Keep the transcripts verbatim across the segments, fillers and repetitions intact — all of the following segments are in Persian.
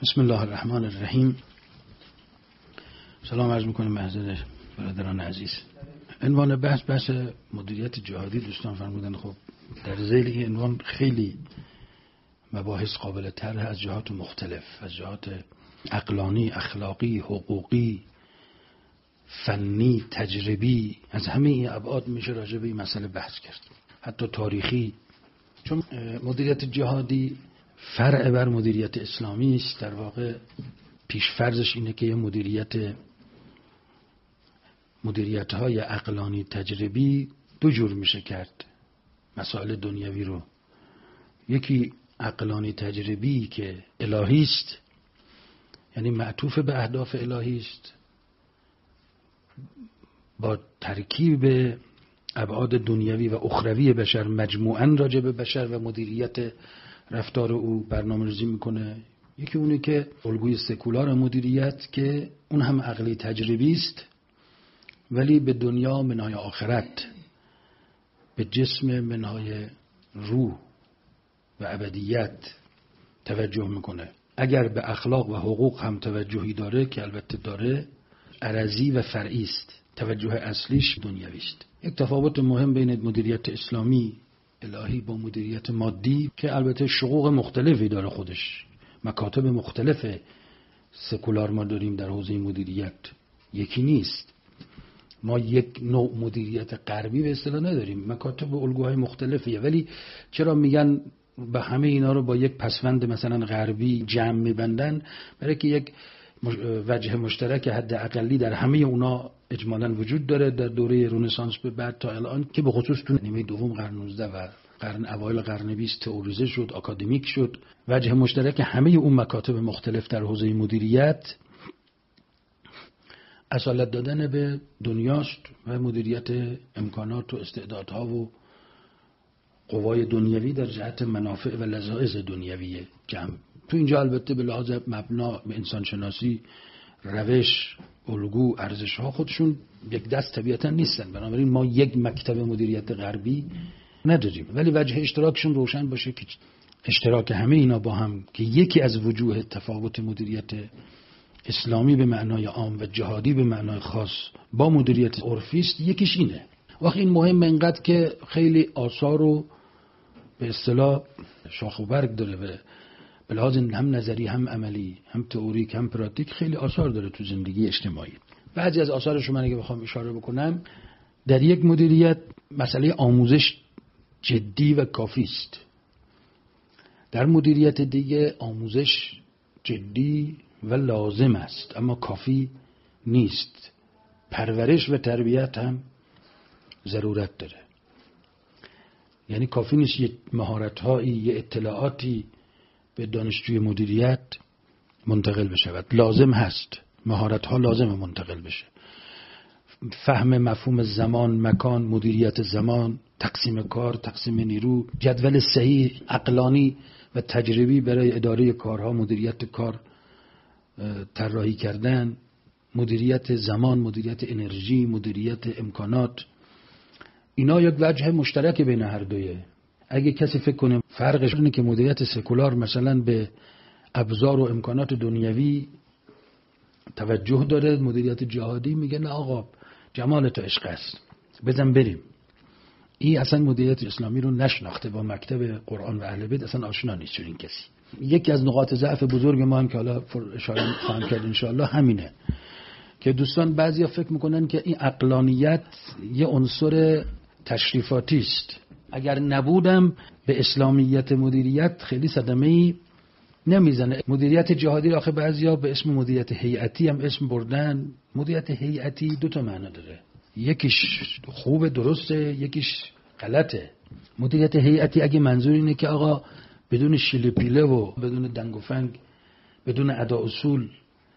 بسم الله الرحمن الرحیم. سلام عرض میکنیم محضر برادران عزیز. عنوان بحث بحث مدیریت جهادی دوستان فرمودن. خب در ذیل این عنوان خیلی مباحث قابل طرح از جهات مختلف، از جهات عقلانی، اخلاقی، حقوقی، فنی، تجربی، از همه این ابعاد میشه راجع به این مسئله بحث کرد، حتی تاریخی. چون مدیریت جهادی فرع بر مدیریت اسلامی است. در واقع پیشفرضش اینه که یه مدیریت مدیریت های عقلانی تجربی دو جور میشه کرد مسائل دنیوی رو. یکی عقلانی تجربی که الهی است، یعنی معطوف به اهداف الهی است، با ترکیب ابعاد دنیوی و اخروی بشر مجموعاً راجع به بشر و مدیریت رفتار او برنامه‌ریزی میکنه. یکی اونی که الگوی سکولار مدیریت که اون هم عقلی تجربی است، ولی به دنیا منهای آخرت، به جسم منهای روح و ابدیت توجه میکنه. اگر به اخلاق و حقوق هم توجهی داره که البته داره، عرضی و فرعی است، توجه اصلیش دنیوی است. یک تفاوت مهم بین مدیریت اسلامی الهی با مدیریت مادی که البته شقوق مختلفی داره، خودش مکاتب مختلف سکولار ما داریم در حوزه مدیریت، یکی نیست. ما یک نوع مدیریت غربی به اصطلاح نداریم، مکاتب و الگوهای مختلفیه. ولی چرا میگن به همه اینا رو با یک پسوند مثلا غربی جمع میبندن؟ برای که یک وجه مشترک حد اقلی در همه اونا اجمالاً وجود داره در دوره رنسانس به بعد تا الان، که به خصوص تو نیمه دوم قرن نوزده و قرن اوایل قرن بیست تئوریزه شد، آکادمیک شد. وجه مشترک همه اون مکاتب مختلف در حوزه مدیریت اصالت دادن به دنیاست و مدیریت امکانات و استعدادها و قوای دنیوی در جهت منافع و لذایذ دنیوی جمع. تو اینجا البته به لحاظ مبنا به انسانشناسی، روش، الگو، ارزش‌ها خودشون یک دست طبیعتا نیستن. بنابراین ما یک مکتب مدیریت غربی نداریم، ولی وجه اشتراکشون روشن باشه که اشتراک همه اینا با هم که یکی از وجوه تفاوت مدیریت اسلامی به معنای عام و جهادی به معنای خاص با مدیریت عرفی است، یکیش اینه. وقتی این مهمه اینقدر که خیلی آثار رو به اصطلاح شاخ و برگ داره و به لحاظ هم نظری هم عملی هم تئوریک هم پراتیک خیلی آثار داره تو زندگی اجتماعی. بعضی از آثارش رو من اگه بخوام اشاره بکنم، در یک مدیریت مسئله آموزش جدی و کافی است. در مدیریت دیگه آموزش جدی و لازم است اما کافی نیست. پرورش و تربیت هم ضرورت داره. یعنی کافی نیست یه مهارت‌هایی، یه اطلاعاتی به دانشجوی مدیریت منتقل بشه. لازم هست مهارت‌ها لازم منتقل بشه. فهم مفهوم زمان، مکان، مدیریت زمان، تقسیم کار، تقسیم نیرو، جدول صحیح عقلانی و تجربی برای اداره کارها، مدیریت کار طراحی کردن، مدیریت زمان، مدیریت انرژی، مدیریت امکانات. اینا یک وجه مشترک بین هر دویه. اگه کسی فکر کنه فرقش اینه که مدیریت سکولار مثلا به ابزار و امکانات دنیوی توجه داره، مدیریت جهادی میگه نه آقا جمال تو عشق است، بزن بریم. این اصلا مدیریت اسلامی رو نشناخته، با مکتب قرآن و اهل بیت اصلا آشنا نیست. چون این کسی یکی از نقاط ضعف بزرگ ما هم که حالا اشاره خواهم کرد انشاءالله همینه که دوستان بعضیا فکر میکنن که این عقلانیت یه عنصر تشریفاتی است. اگر نبودم به اسلامیت مدیریت خیلی صدمه‌ای نمیزنه. مدیریت جهادی آخه بعضیا به اسم مدیریت هیئتی هم اسم بردن. مدیریت هیئتی دو تا معنی داره، یکیش خوبه درسته، یکیش غلطه. مدیریت هیئتی اگه منظور اینه که آقا بدون شیله پیله و بدون دنگ و فنگ، بدون ادا اصول،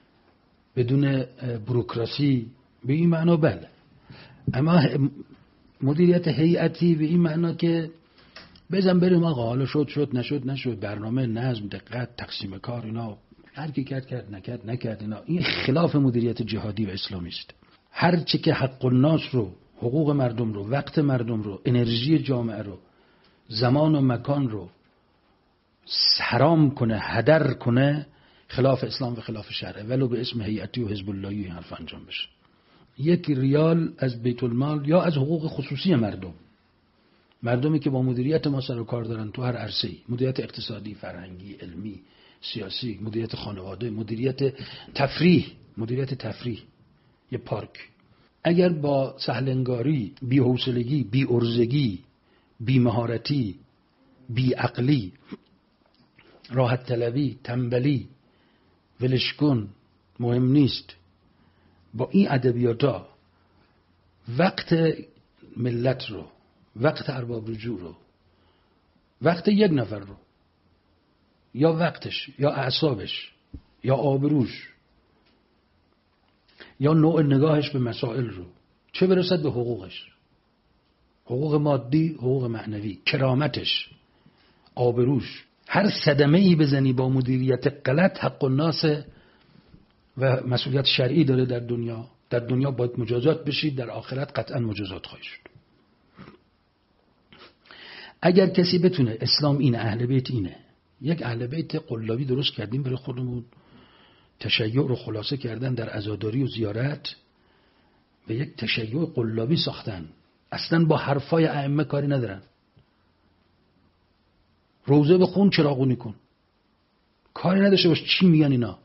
بدون بروکراسی، به این معنا بله. اما مدیریت هیئتی به این معنا که بزن بریم آقا، حالا شد شد نشد نشد، برنامه، نظم، دقت، تقسیم کار، اینا هر کی کرد کرد نکرد نکرد، اینا این خلاف مدیریت جهادی و اسلامی است. هر چی که حق الناس رو، حقوق مردم رو، وقت مردم رو، انرژی جامعه رو، زمان و مکان رو حرام کنه، هدر کنه، خلاف اسلام و خلاف شرع، ولو به اسم هیئتی و حزب اللهی این حرف انجام بشه. یک ریال از بیت المال یا از حقوق خصوصی مردم، مردمی که با مدیریت ما سر و کار دارن تو هر عرصه‌ای، مدیریت اقتصادی، فرهنگی، علمی، سیاسی، مدیریت خانواده، مدیریت تفریح، مدیریت تفریح، یه پارک، اگر با سهلنگاری، بی‌حوصلگی، بی‌عرضگی، بی‌مهارتی، بی‌عقلی، راحت طلبی، تنبلی، ولشکن، مهم نیست، با این ادبیاتا وقت ملت رو، وقت ارباب رجوع رو، وقت یک نفر رو، یا وقتش یا اعصابش یا آبروش یا نوع نگاهش به مسائل رو، چه برسد به حقوقش، حقوق مادی، حقوق معنوی، کرامتش، آبروش، هر صدمه ای بزنی با مدیریت غلط حق الناس و مسئولیت شرعی داره در دنیا. در دنیا باید مجازات بشید، در آخرت قطعا مجازات خواهید شد. اگر کسی بتونه، اسلام اینه، اهل بیت اینه، یک اهل بیت قلابی درست کردیم برای خودمون، تشیع رو خلاصه کردن در عزاداری و زیارت و یک تشیع قلابی ساختن، اصلا با حرفای ائمه کاری ندارن. روزه بخون، چراغونی کن، کاری نداشته باش چی میگن اینا.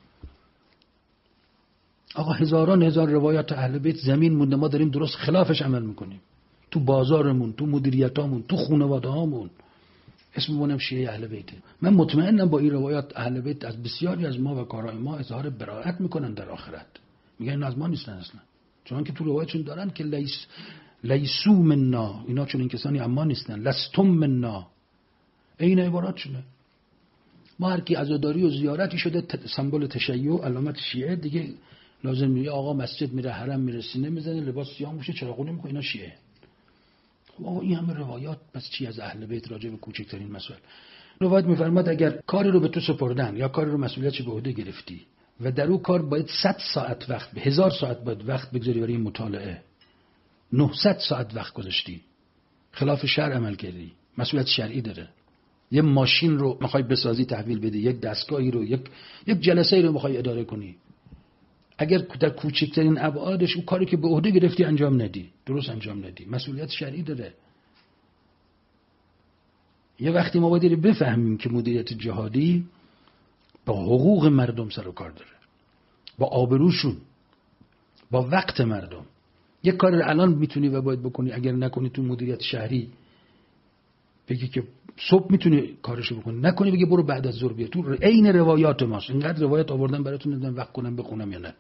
آقا هزاران هزار روایات اهل بیت زمین مونده، ما داریم درست خلافش عمل میکنیم، تو بازارمون، تو مدیریتامون، تو خانواده هامون، اسممون هم شیعه اهل بیته. من مطمئنم با این روایات اهل بیت از بسیاری از ما و کارهای ما اظهار براءت میکنن در آخرت، میگن اینا از ما نیستن اصلا، چون که تو روایتشون دارن که لیس لیسو منا، اینا چون این کسانی اما نیستن، لستم منا، این عباراتشونه. ما هر کی عزاداری و زیارتی شده سمبل تشیع، علامت شیعه دیگه، لازم میگه آقا مسجد میره، حرم میره، سینه میزنه، لباس سیاه میشه، چراغونی میکنه، اینا شیعه. خب آقا این همه روایات، پس چی از اهل بیت راجع به کوچکترین مسائل؟ روایت میفرماد اگر کاری رو به تو سپردن یا کاری رو مسئولیتش به عهده گرفتی و در اون کار باید صد ساعت وقت، به هزار ساعت باید وقت بگذاری برای مطالعه، نهصد ساعت وقت گذاشتی، خلاف شرع عمل کردی، مسئولیت شرعی داره. یه ماشین رو میخوای بسازی، تحویل بدی، یک دستگاهی رو، یک یک جلسه رو میخوای اداره کنی، اگر در کوچکترین ابعادش اون کاری که به عهده گرفتی انجام ندی، درست انجام ندی، مسئولیت شرعی داره. یه وقتی ما باید بفهمیم که مدیریت جهادی با حقوق مردم سر و کار داره، با آبروشون، با وقت مردم. یک کار رو الان میتونی و باید بکنی، اگر نکنی تو مدیریت شهری بگی که صبح میتونی کارشو بکنی، نکنی بگی برو بعد از ظهر بیا. تو عین روایات ماست، اینقدر روایت آوردن براتون، نمیدونم وقت کنم بخونم یا نه،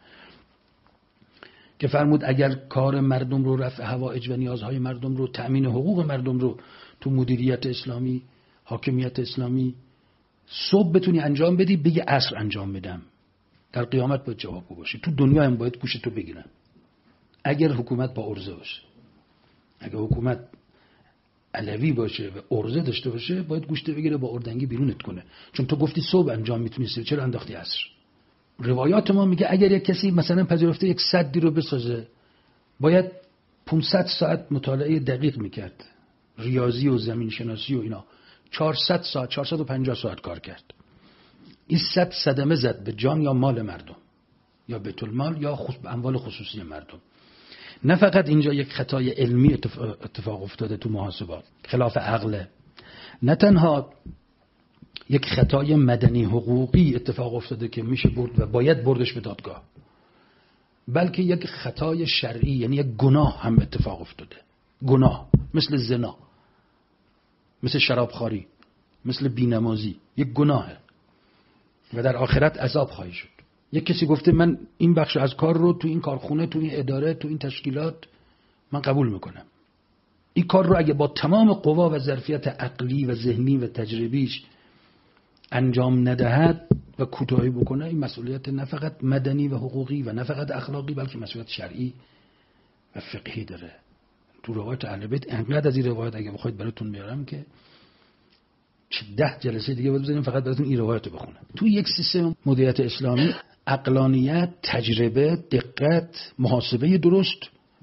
که فرمود اگر کار مردم رو، رفع حوائج و نیازهای مردم رو، تأمین حقوق مردم رو تو مدیریت اسلامی، حاکمیت اسلامی صبح بتونی انجام بدی، بگی عصر انجام بدم، در قیامت باید جوابگو باشی. تو دنیا هم باید گوش تو بگیرن. اگر حکومت با عرضه باشه، اگر حکومت علوی باشه و عرضه داشته باشه، باید گوشت بگیره، با اردنگی بیرونت کنه، چون تو گفتی صبح انجام میتونی، چرا انداختی عصر؟ روایات ما میگه اگر یک کسی مثلا پذیرفته یک سدی رو بسازه، باید پانصد ساعت مطالعه دقیق میکرد، ریاضی و زمین شناسی و اینا، چهارصد ساعت، چهارصد و پنجاه ساعت کار کرد. این صد صدمه زد به جان یا مال مردم، یا بیت المال یا خصوص اموال خصوصی مردم. نه فقط اینجا یک خطای علمی اتفاق افتاده تو محاسبات، خلاف عقله، نه تنها یک خطای مدنی حقوقی اتفاق افتاده که میشه برد و باید بردش به دادگاه، بلکه یک خطای شرعی، یعنی یک گناه هم اتفاق افتاده. گناه مثل زنا، مثل شرابخواری، مثل بینمازی، یک گناهه و در آخرت عذاب خواهی شد. یک کسی گفته من این بخش از کار رو تو این کارخونه، تو این اداره، تو این تشکیلات من قبول میکنم، این کار رو اگه با تمام قوا و ظرفیت عقلی و ذهنی و تجربیش انجام ندهد و کوتاهی بکنه، این مسئولیت نه فقط مدنی و حقوقی و نه فقط اخلاقی، بلکه مسئولیت شرعی و فقهی داره. تو روایت اهل بیت انقدر از این روایت اگه بخواید براتون میارم که چه ده جلسه دیگه باید بزنیم فقط براتون این روایت رو بخونم. تو یک سیستم مدیریت اسلامی عقلانیت، تجربه، دقت، محاسبه درست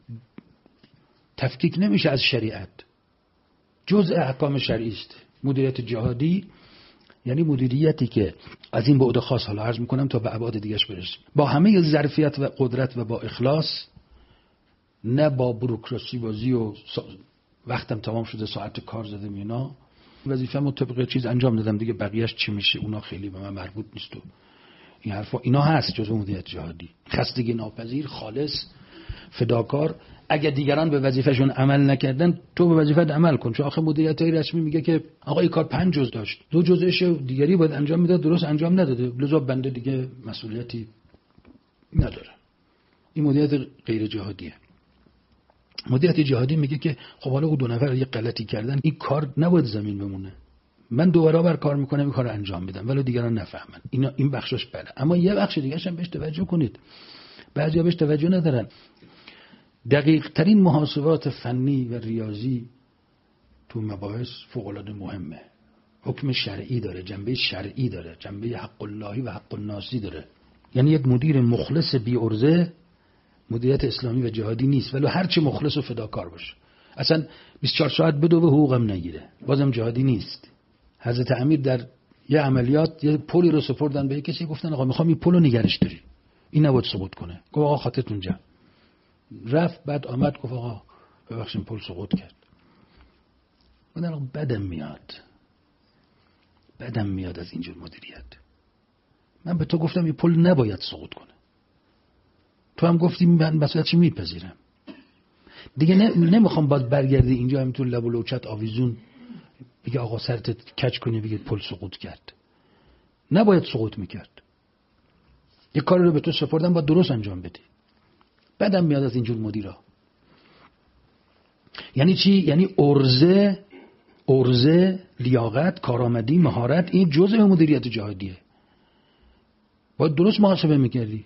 تفکیک نمیشه از شریعت، جزء احکام شرعی است. مدیریت جهادی یعنی مدیریتی که از این بعد خاص حالا عرض میکنم تا به ابعاد دیگه‌اش برسیم، با همه ظرفیت و قدرت و با اخلاص، نه با بوروکراسی بازی و سا... وقتم تمام شده ساعت کار زدم اینا، وظیفه‌مو طبق چیز انجام دادم دیگه، بقیه‌اش چی میشه اونا خیلی به من مربوط نیست و این حرفا اینا هست جزء مدیریت جهادی. خستگی ناپذیر، خالص، فداکار. اگه دیگران به وظیفه‌شون عمل نکردن تو به وظیفت عمل کن، چون آخه مدیریت‌های رسمی میگه که آقا این کار پنج جزء داشت، دو جزءش دیگری باید انجام میداد، درست انجام نداده، لذا بنده دیگه مسئولیتی نداره. این مدیریت غیر جهادیه. مدیریت جهادی میگه که خب حالا اون دو نفر یه غلطی کردن، این کار نباید زمین بمونه، من دو برابر کار میکنم این کارو انجام میدم ولی دیگران نفهمن. اینا این بخشش بله، اما یه بخش دیگه هم بهش توجه کنید، بعضیا بهش توجه ندارن. دقیق ترین محاسبات فنی و ریاضی تو مباحث فوق العاده مهمه. حکم شرعی داره، جنبه شرعی داره، جنبه حق اللهی و حق الناسی داره. یعنی یک مدیر مخلص بی عرضه مدیریت اسلامی و جهادی نیست، ولی هر چی مخلص و فداکار باشه، اصلا بیست و چهار ساعت بدو به حقوقم نگیره، بازم جهادی نیست. حضرت امیر در یه عملیات یه پلی رو سپردن به یک کسی، گفتن آقا میخوام این پلو نگرش داری، این نباید سقوط کنه. گفت آقا خاطرتون جمع. رفت بعد آمد گفت آقا ببخشید پل سقوط کرد. گفتن آقا بدم میاد، بدم میاد از اینجور مدیریت. من به تو گفتم این پل نباید سقوط کنه، تو هم گفتی من مسئولیتش میپذیرم. دیگه نمیخوام باز برگردی اینجا همینطور لب و لوچت آویزون بگه آقا سرت کج کنی بگه پل سقوط کرد. نباید سقوط میکرد. یه کار رو به تو سپردم باید درست انجام بدی. بعدم میاد از اینجور مدیرا. یعنی چی؟ یعنی ارزه ارزه لیاقت، کارآمدی، مهارت، این جزء مدیریت جهادیه. باید درست محاسبه میکردی،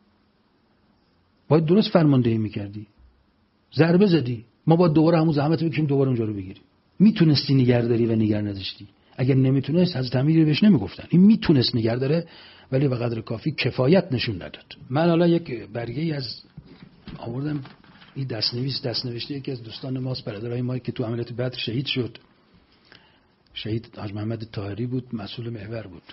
باید درست فرماندهی میکردی. ضربه زدی، ما باید دوباره همون زحمت بکشیم دوباره اونجا رو بگیریم. میتونستی نگهداری و نگه نداشتی. اگر نمیتونست حضرت امیر بهش نمیگفتن این میتونست نگهداره ولی به قدر کافی کفایت نشون نداد. من حالا یک برگه ای از آوردم، این دستنویس دستنوشته یکی از دوستان ماست، برادرای ما که تو عملیات بدر شهید شد. شهید حاج محمد طاهری بود، مسئول محور بود.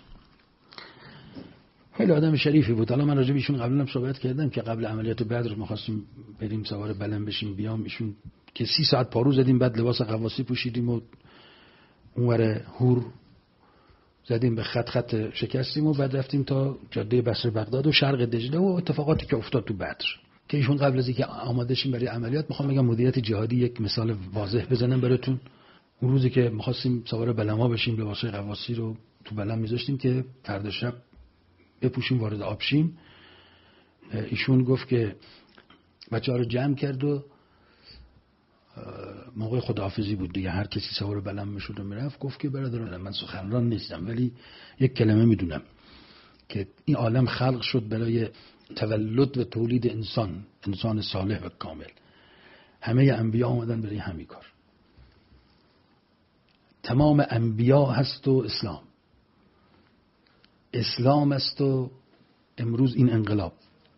خیلی آدم شریفی بود. حالا من راجع به ایشون قبلا هم صحبت کردم که قبل عملیات بدر ما خواستیم بریم سوار بلند بشیم بیام، ایشون که سی ساعت پارو زدیم، بعد لباس قواسی پوشیدیم و اونور هور زدیم به خط خط شکستیم و بعد رفتیم تا جاده بصره بغداد و شرق دجله و اتفاقاتی که افتاد تو بدر. که ایشون قبل از اینکه آماده شیم برای عملیات، میخوام بگم مدیریت جهادی یک مثال واضح بزنم براتون. اون روزی که می‌خواستیم سوار بلما بشیم، لباسای قواسی رو تو بلم می‌ذاشتیم که فردا شب بپوشیم وارد آب شیم. ایشون گفت که بچه‌ها رو جمع کرد و موقع خداحافظی بود دیگه، هر کسی سوار بلم میشد و میرفت. گفت که برادران من سخنران نیستم ولی یک کلمه میدونم که این عالم خلق شد برای تولد و تولید انسان، انسان صالح و کامل. همه انبیا آمدن برای همین کار. تمام انبیا هست و اسلام اسلام است و امروز این انقلاب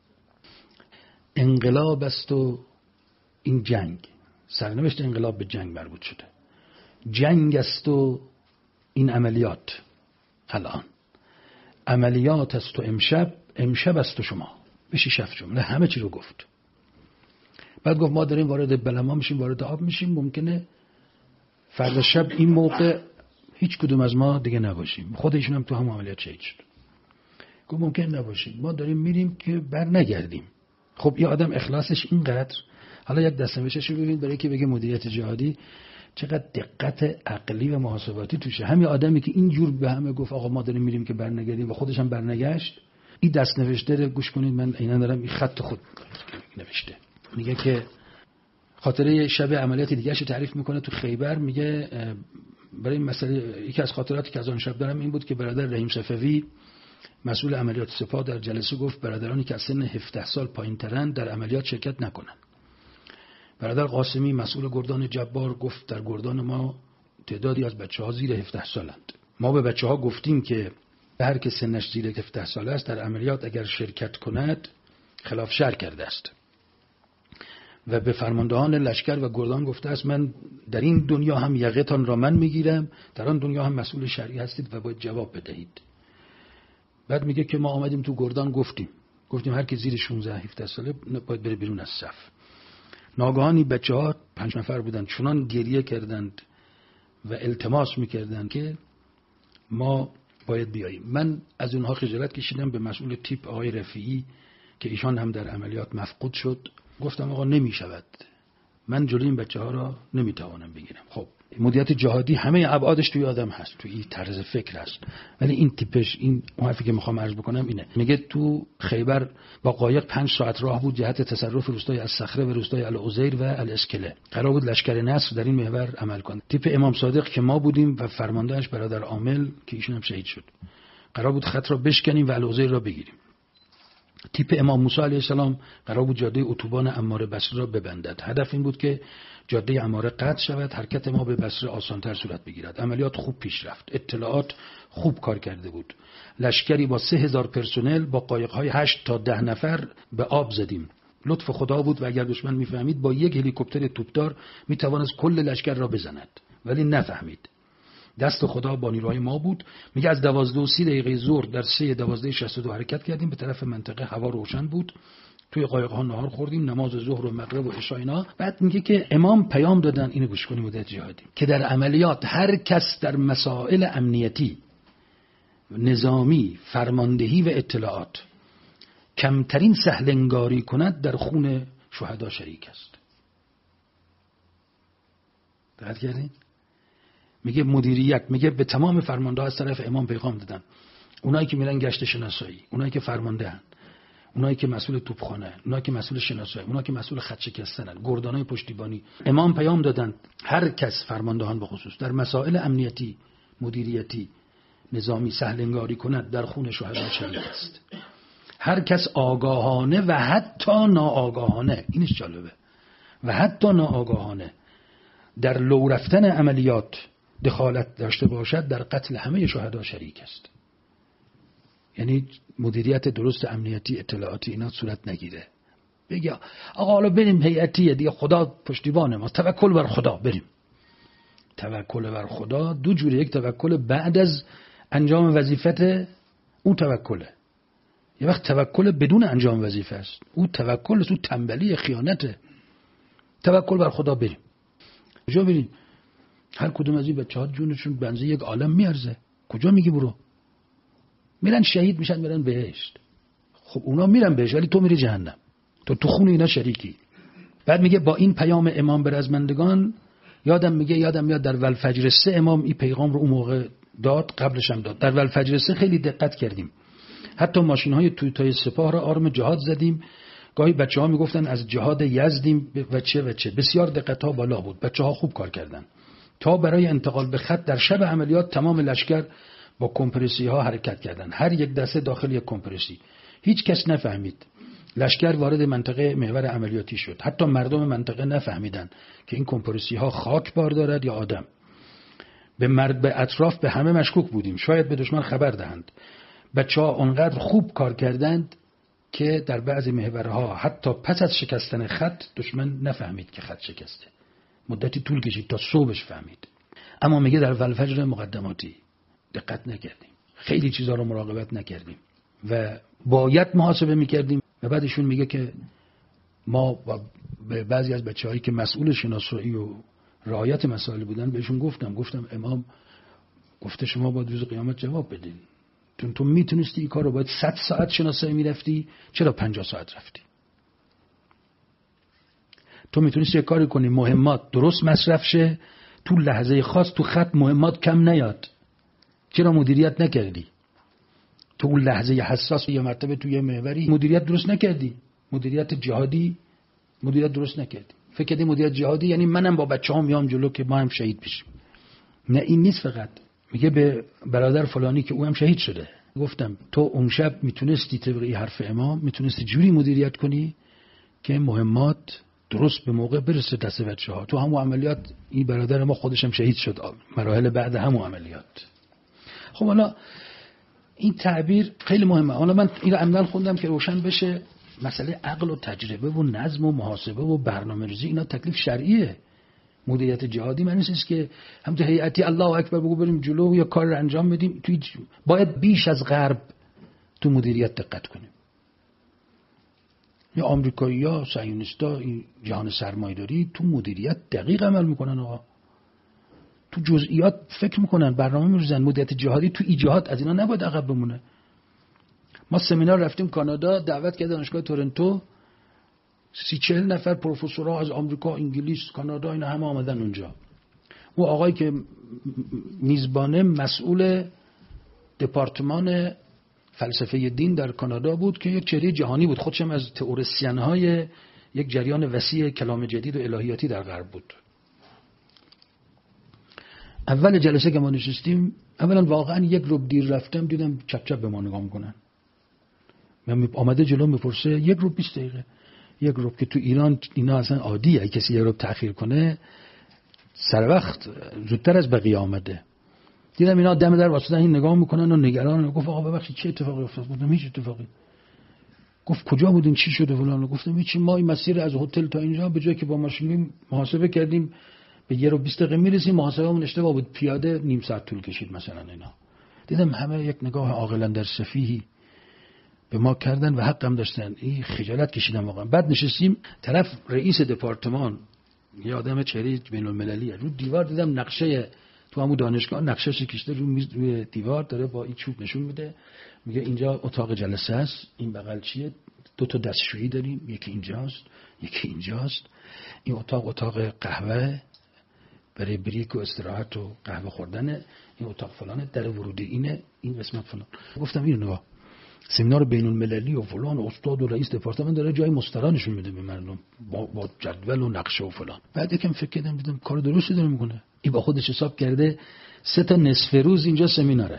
انقلاب است و این جنگ، سرنوشت انقلاب به جنگ مربوط شده. جنگ است و این عملیات، الان عملیات است و امشب امشب است و شما. به شیش هفت جمله همه چی رو گفت. بعد گفت ما داریم وارد بلما میشیم، وارد آب میشیم، ممکنه فردا شب این موقع هیچ کدوم از ما دیگه نباشیم. خودشون هم تو هم عملیات شهید شد. گفت ممکن نباشیم، ما داریم میریم که بر نگردیم. خب یه آدم اخلاصش اینقدر، حالا یک دستنوشتش رو ببین برای که بگه مدیریت جهادی چقدر دقت عقلی و محاسباتی توشه. همین آدمی که اینجور به همه گفت آقا ما داریم میریم که بر نگردیم و خودش هم بر نگشت، این دستنوشته رو گوش کنید، من عیناً دارم این خط خود نوشته. میگه که خاطره شب عملیات دیگه‌اش تعریف میکنه تو خیبر. میگه برای این مسئله یکی از خاطراتی که از آن شب دارم این بود که برادر رحیم صفوی مسئول عملیات سپاه در جلسه گفت برادرانی که از سن هفده سال پایین‌ترن در عملیات شرکت نکنن. برادر قاسمی مسئول گردان جبار گفت در گردان ما تعدادی از بچه‌ها زیر هفده سالند. ما به بچه‌ها گفتیم که هر که سنش زیر هفده سال است در عملیات اگر شرکت کند خلاف شرع کرده است. و به فرماندهان لشکر و گردان گفته است من در این دنیا هم یقه‌تان را من میگیرم، در آن دنیا هم مسئول شرعی هستید و باید جواب بدهید. بعد میگه که ما آمدیم تو گردان گفتیم گفتیم هر کی زیر شانزده هفده ساله باید بره بیرون از صف. ناگهانی بچه‌ها پنج نفر بودند چنان گریه کردند و التماس میکردند که ما باید بیاییم. من از اونها خجالت کشیدم، به مسئول تیپ آقای رفیعی که ایشان هم در عملیات مفقود شد گفتم آقا نمیشود، من جلوی این بچه ها را نمیتوانم بگیرم. خب مدیریت جهادی همه ابعادش توی آدم هست، توی این طرز فکر هست، ولی این تیپش، این حرفی که میخوام عرض بکنم اینه. میگه تو خیبر با قایق پنج ساعت راه بود جهت تصرف روستای الصخره و روستای العزیر و الاسکله. قرار بود لشکر نصر در این محور عمل کنه. تیپ امام صادق که ما بودیم و فرماندهش برادر عامل که ایشون هم شهید شد، قرار بود خط را بشکنیم و العزیر را بگیریم. تیپ امام موسی علیه السلام قرار بود جاده اتوبان عماره بصره را ببندد. هدف این بود که جاده عماره قطع شود، حرکت ما به بصره آسانتر صورت بگیرد. عملیات خوب پیش رفت، اطلاعات خوب کار کرده بود. لشکری با سه هزار پرسنل با قایق‌های هشت تا ده نفر به آب زدیم. لطف خدا بود و اگر دشمن میفهمید با یک هلیکوپتر توپدار میتوانست کل لشکر را بزند، ولی نفهمید. دست خدا با نیروهای ما بود. میگه از دوازده و سی دقیقه ظهر در سه دوازده شصت و دو حرکت کردیم به طرف منطقه. هوا روشن بود، توی قایق‌ها نهار خوردیم، نماز ظهر و مغرب و عشا اینا. بعد میگه که امام پیام دادن، اینو گوش کنیم مدت جهادی، که در عملیات هر کس در مسائل امنیتی، نظامی، فرماندهی و اطلاعات کمترین سهلنگاری کند در خون شهدا شریک است. دقت کردین؟ میگه مدیریت، میگه به تمام فرمانده‌ها از طرف امام پیغام دادن، اونایی که میرن گشت شناسایی، اونایی که فرمانده هن، اونایی که مسئول توپخانه، اونایی که مسئول شناسایی، اونایی که مسئول خط شکستنن، گردانای پشتیبانی، امام پیام دادن هر کس، فرماندهان به خصوص، در مسائل امنیتی، مدیریتی، نظامی سهلنگاری کند در خون شهدا شریک است. هر کس آگاهانه و حتی ناآگاهانه، اینش جالبه، و حتی ناآگاهانه در لو رفتن عملیات دخالت داشته باشد در قتل همه شهدا شریک است. یعنی مدیریت درست امنیتی، اطلاعاتی اینا صورت نگیره. بگه آقا حالا بریم هیئتیه دیگه، خدا پشتیبان ما، توکل بر خدا، بریم. توکل بر خدا دو جوره، یک توکل بعد از انجام وظیفت، اون توکله. یه وقت توکل بدون انجام وظیفه است، اون توکل است، اون تنبلی، خیانته. توکل بر خدا، بریم. کجا بریم؟ هر کدوم از این بچه‌ها جونشون بنزه یک عالم میارزه. کجا میگی برو؟ میرن شهید میشن، میرن بهشت. خب اونا میرن بهشت ولی تو میری جهنم، تو تو خون اینا شریکی. بعد میگه با این پیام امام به رزمندگان، یادم میگه یادم میاد در والفجر سه امام این پیغام رو اون موقع داد، قبلش هم داد. در والفجر سه خیلی دقت کردیم، حتی ماشین‌های تویوتای سپاه را آرم جهاد زدیم. گاهی بچه‌ها میگفتن از جهاد یزدیم و چه و چه. بسیار دقت‌ها بالا بود، بچه‌ها خوب کار کردن. تا برای انتقال به خط در شب عملیات تمام لشکر با کمپرسی ها حرکت کردن، هر یک دسته داخل یک کمپرسی. هیچ کس نفهمید. لشکر وارد منطقه محور عملیاتی شد. حتی مردم منطقه نفهمیدن که این کمپرسی ها خاک بار دارد یا آدم. به مرد به اطراف به همه مشکوک بودیم، شاید به دشمن خبر دهند. بچه‌ها اونقدر خوب کار کردند که در بعضی محورها حتی پس از شکستن خط دشمن نفهمید که خط شکسته. مدتی طول کشید تا صبحش فهمید. اما میگه در والفجر مقدماتی دقت نکردیم، خیلی چیزا رو مراقبت نکردیم و باید محاسبه میکردیم. و بعدشون میگه که ما به بعضی از بچه‌هایی که مسئول شناسایی و رعایت مسائل بودن بهشون گفتم گفتم امام گفته شما باید روز قیامت جواب بدین. تو تو میتونستی این کار رو، باید صد ساعت شناسایی میرفتی، چرا پنجاه ساعت رفتی؟ تو میتونستی یه کاری کنی مهمات درست مصرف شه، تو لحظه خاص تو خط مهمات کم نیاد، چرا مدیریت نکردی؟ تو اون لحظه حساس یه مرتبه توی محوری مدیریت درست نکردی، مدیریت جهادی مدیریت درست نکردی. فکر کردی مدیریت جهادی یعنی منم با بچه‌هام میام جلو که ما هم شهید بشیم. نه این نیست. فقط میگه به برادر فلانی که او هم شهید شده گفتم تو اون شب میتونستی طبق این حرف امام میتونستی جوری مدیریت کنی که مهمات درست به موقع برسه دست بچه‌ها. تو همون عملیات این برادر ما خودش هم شهید شد، مراحل بعد همون عملیات. خب حالا این تعبیر خیلی مهمه. حالا من این رو عمدن خوندم که روشن بشه مسئله عقل و تجربه و نظم و محاسبه و برنامه‌ریزی اینا تکلیف شرعیه. مدیریت جهادی معنیش نیست که هم تو هیئتی الله اکبر بگو بریم جلو یا کار رو انجام بدیم. توی ج... باید بیش از غرب تو مدیریت دقت کنیم. یا آمریکایی‌ها، صهیونیست‌ها، این جهان سرمایه‌داری تو مدیریت دقیق عمل میکنن آقا. تو جزئیات فکر میکنن، برنامه می‌ریزن. مدیریت جهادی تو ایجاد از اینا نباید عقب بمونه. ما سمینار رفتیم کانادا، دعوت کرد دانشگاه تورنتو، سی چهل نفر پروفسورها از آمریکا، انگلیس، کانادا اینا همه آمدن اونجا. اون آقایی که میزبانه مسئول دپارتمان فلسفه دین در کانادا بود که یک چهره جهانی بود، خودشم از تئوریسین‌های یک جریان وسیع کلام جدید و الهیاتی در غرب بود. اول جلسه که ما نشستیم، اولا واقعا یک ربع دیر رفتم دیدم چپ چپ به ما نگاه میکنن. من آمده جلو میپرسه یک ربع بیست دقیقه. یک ربع که تو ایران اینا اصلا عادیه، کسی یک ربع تأخیر کنه سر وقت زودتر از بقیه آمده. دیدم اینا دم در واسطه این نگاه میکنن و نگران. گفت آقا ببخشید چه اتفاقی افتاد؟ گفتم هیچ اتفاقی. گفت کجا بودین چی شده فلان؟ گفتم هیچ، ما این مسیر از هتل تا اینجا به جای که با ماشین محاسبه کردیم به یه رو بیست دقیقه میرسیم، محاسبهمون اشتباه بود، پیاده نیم ساعت طول کشید مثلا. اینا دیدم همه یک نگاه عاقلا در سفیهی به ما کردن و حقم داشتن. این خجالت کشیدم واقعا. بعد نشستیم طرف رئیس دپارتمان، یه آدم چهره بین المللیه، رو دیوار دیدم نقشه تو همون دانشگاه نقشه‌اش کشیده رو میز روی دیوار، داره با این چوب نشون میده، میگه اینجا اتاق جلسه است، این بغل چیه، دو تا دستشویی داریم، یکی اینجاست یکی اینجاست، این اتاق اتاق قهوه برای بریک و استراحت و قهوه خوردن، این اتاق فلانه، در ورودی اینه، این قسمت فلان. گفتم اینو نگاه، سمینار بین المللی و فلان، استاد و رئیس دپارتمان داره جای مسترانشون میده به مردم با, با جدول و نقشه و فلان. بعد یکم فکر کردم دیدم کار درستی داره میکنه. این با خودش حساب کرده سه تا نصف روز اینجا سمیناره،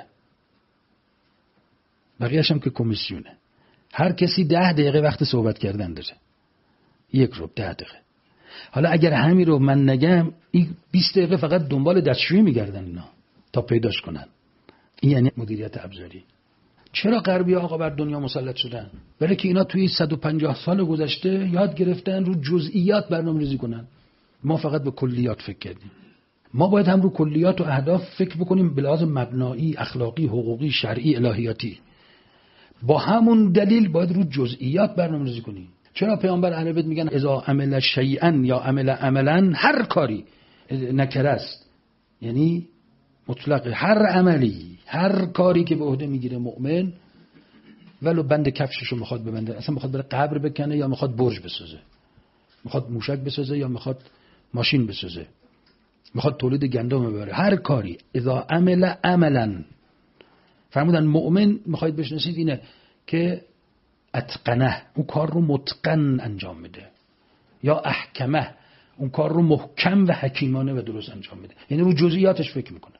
بقیه‌اش هم که کمیسیونه، هر کسی ده دقیقه وقت صحبت کردن داره، یک رو ده دقیقه. حالا اگر همین رو من نگم، این بیست دقیقه فقط دنبال دستشویی میگردن اینا تا پیداش کنن. این یعنی مدیریت ابزاری. چرا غربی آقا بر دنیا مسلط شدن؟ برای که اینا توی صد و پنجاه سال گذشته یاد گرفتن رو جزئیات برنامه‌ریزی کنن. ما فقط به کلیات فکر کردیم. ما باید هم رو کلیات و اهداف فکر بکنیم به لحاظ مبنایی، اخلاقی، حقوقی، شرعی، الهیاتی. با همون دلیل باید رو جزئیات برنامه‌ریزی کنیم. چرا پیامبر اهل بیت میگن اذا عمل شیئا یا عمل عملا، هر کاری نکره است، یعنی مطلق هر عملی، هر کاری که به عهده میگیره مؤمن، ولو بند کفششو میخواد ببنده، اصلا میخواد بره قبر بکنه یا میخواد برج بسازه، میخواد موشک بسازه یا میخواد ماشین بسازه، میخواد تولید گندم ببره، هر کاری اذا عمل عملا، فرمودن مؤمن میخواید بشناسید اینه که اتقنه، اون کار رو متقن انجام میده، یا احکمه، اون کار رو محکم و حکیمانه و درست انجام میده، یعنی رو جزئیاتش فکر میکنه.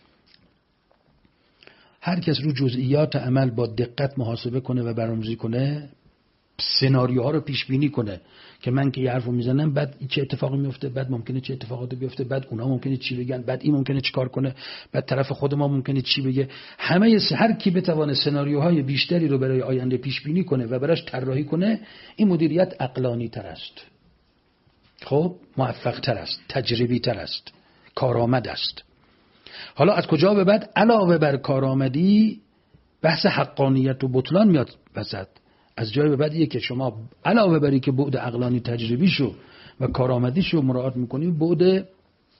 هر کس رو جزئیات عمل با دقت محاسبه کنه و برنامه‌ریزی کنه، سناریوها رو پیش بینی کنه که من که یه حرفو میزنم بعد چه اتفاقی میفته، بعد ممکنه چه اتفاقاتی بیفته، بعد اونا ممکنه چی بگن، بعد این ممکنه چی کار کنه، بعد طرف خود ما ممکنه چی بگه. همه هر کی بتونه سناریوهای بیشتری رو برای آینده پیش بینی کنه و براش طراحی کنه، این مدیریت عقلانی تر است، خب موفق تر است، تجربی تر است، کارآمد است. حالا از کجا به بعد علاوه بر کارآمدی بحث حقانیت و بطلان میاد وسط. از جای به بعدیه که شما علاوه بر اینکه بعد عقلانی تجربیشو و کارآمدیشو مراعات میکنی، بعد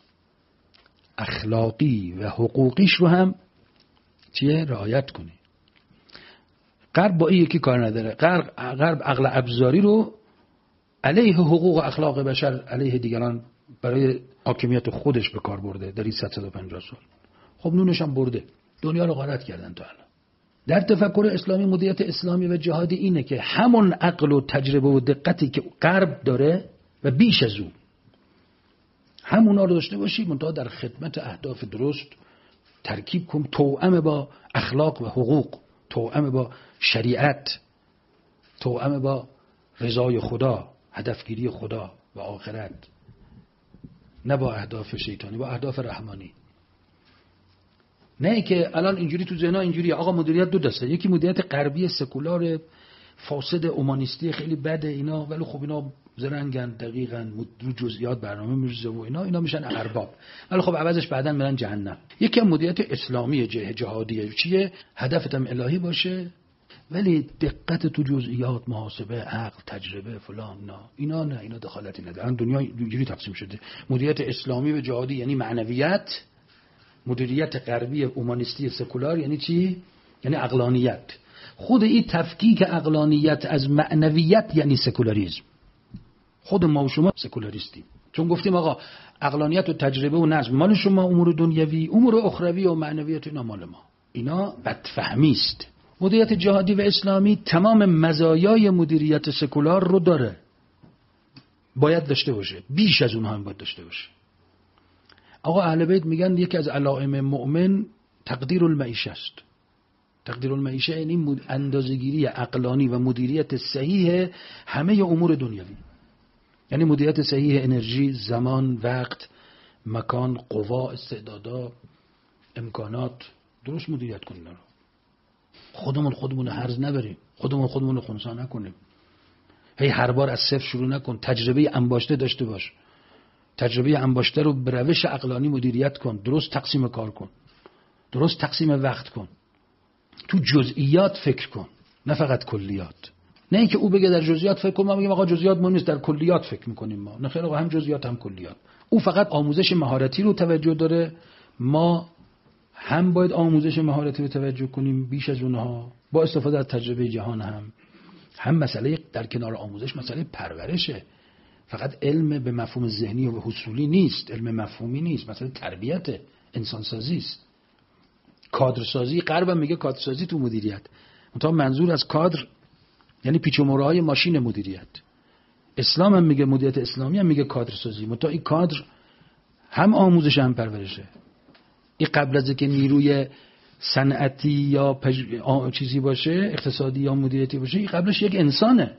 اخلاقی و حقوقیش رو هم چیه رعایت کنی. غرب با این یکی کار نداره. غرب غرب عقل ابزاری رو علیه حقوق و اخلاق بشر، علیه دیگران، برای حاکمیت خودش به کار برده در این صد و پنجاه سال. خب نونش هم برده، دنیا رو غارت کردن تا الان. در تفکر اسلامی مدیریت اسلامی و جهادی اینه که همون عقل و تجربه و دقتی که غرب داره و بیش از اون همونا رو داشته باشی، منتها در خدمت اهداف درست ترکیب کن، توأم با اخلاق و حقوق، توأم با شریعت، توأم با رضای خدا، هدفگیری خدا و آخرت، نه با اهداف شیطانی، با اهداف رحمانی. نه که الان اینجوری تو ذهن‌ها اینجوریه آقا مدیریت دو دسته، یکی مدیریت غربی سکولار فاسد اومانیستی خیلی بده اینا، ولی خب اینا زرنگن، دقیقاً رو جزئیات برنامه می‌ریزه و اینا اینا میشن ارباب، ولی خب عوضش بعداً میرن جهنم. یکی از مدیریت اسلامی جهادیه چیه؟ هدفت هم الهی باشه ولی دقت تو جزئیات، محاسبه، عقل، تجربه، فلان، نه اینا نه اینا دخالتی ندارن. دنیا اینجوری تقسیم شده. مدیریت اسلامی و جهادی یعنی معنویت، مدیریت غربی اومانیستی سکولار یعنی چی؟ یعنی عقلانیت. خود این تفکیک عقلانیت از معنویت یعنی سکولاریسم. خود ما و شما سکولاریستیم، چون گفتیم آقا عقلانیت و تجربه و نظم مال شما، امور دنیوی، امور اخروی و معنویت اینا مال ما. اینا بدفهمی است. مدیریت جهادی و اسلامی تمام مزایای مدیریت سکولار رو داره، باید داشته باشه، بیش از اونها هم باید داشته باشه. آقا اهل بیت میگن یکی از علائم مؤمن تقدیر المعیشه است. تقدیر المعیشه یعنی اندازه‌گیری عقلانی و مدیریت صحیح همه امور دنیوی، یعنی مدیریت صحیح انرژی، زمان، وقت، مکان، قوا، استعدادا، امکانات، درست مدیریت کنیم. خودمون خودمون هرز نبریم، خودمون خودمون خنثی نکنیم. هی هر بار از صفر شروع نکن. تجربه انباشته داشته باش. تجربه انباشته رو به روش عقلانی مدیریت کن. درست تقسیم کار کن. درست تقسیم وقت کن. تو جزئیات فکر کن، نه فقط کلیات. نه اینکه او بگه در جزئیات فکر کن، ما میگیم آقا جزئیات مهم نیست، در کلیات فکر میکنیم ما. نه خیر آقا، هم جزئیات هم کلیات. او فقط آموزش مهارتی رو توجه داره، ما هم باید آموزش مهارتی رو توجه کنیم بیش از اونها، با استفاده از تجربه جهان. هم هم مسئله در کنار آموزش مسئله پرورشه. فقط علم به مفهوم ذهنی و حصولی نیست، علم مفهومی نیست، مسئله تربیت، انسانسازی است. کادرسازی، غرب هم میگه کادرسازی تو مدیریت، منتها منظور از کادر یعنی پیچ و موراهای ماشین مدیریت. اسلام هم میگه، مدیریت اسلامی هم میگه کادرسازی، منتها این کادر هم آموزش هم پرورشه. این قبل از اینکه نیروی صنعتی یا پج... چیزی باشه، اقتصادی یا مدیریتی باشه، این قبلش یک انسانه.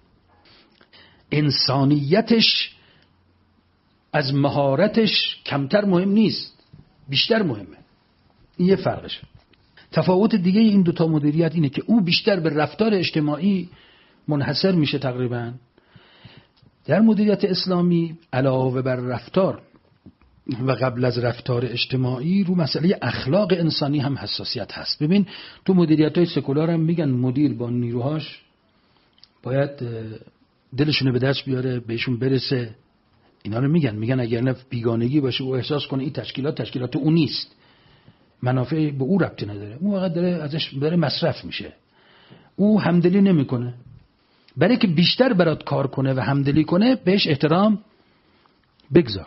انسانیتش از مهارتش کمتر مهم نیست، بیشتر مهمه. این یه فرقشه. تفاوت دیگه این دوتا مدیریت اینه که او بیشتر به رفتار اجتماعی منحصر میشه تقریبا. در مدیریت اسلامی علاوه بر رفتار و قبل از رفتار اجتماعی رو مسئله اخلاق انسانی هم حساسیت هست. ببین تو مدیریت‌های سکولار هم میگن مدیر با نیروهاش باید دلشونه به دست بیاره، بهشون برسه. اینا رو میگن میگن اگر نه بیگانگی باشه و احساس کنه این تشکیلات تشکیلات اون نیست، منافع به او ربطی نداره، اون واقعا داره ازش داره مصرف میشه، او همدلی نمیکنه. برای که بیشتر برات کار کنه و همدلی کنه بهش احترام بگذار.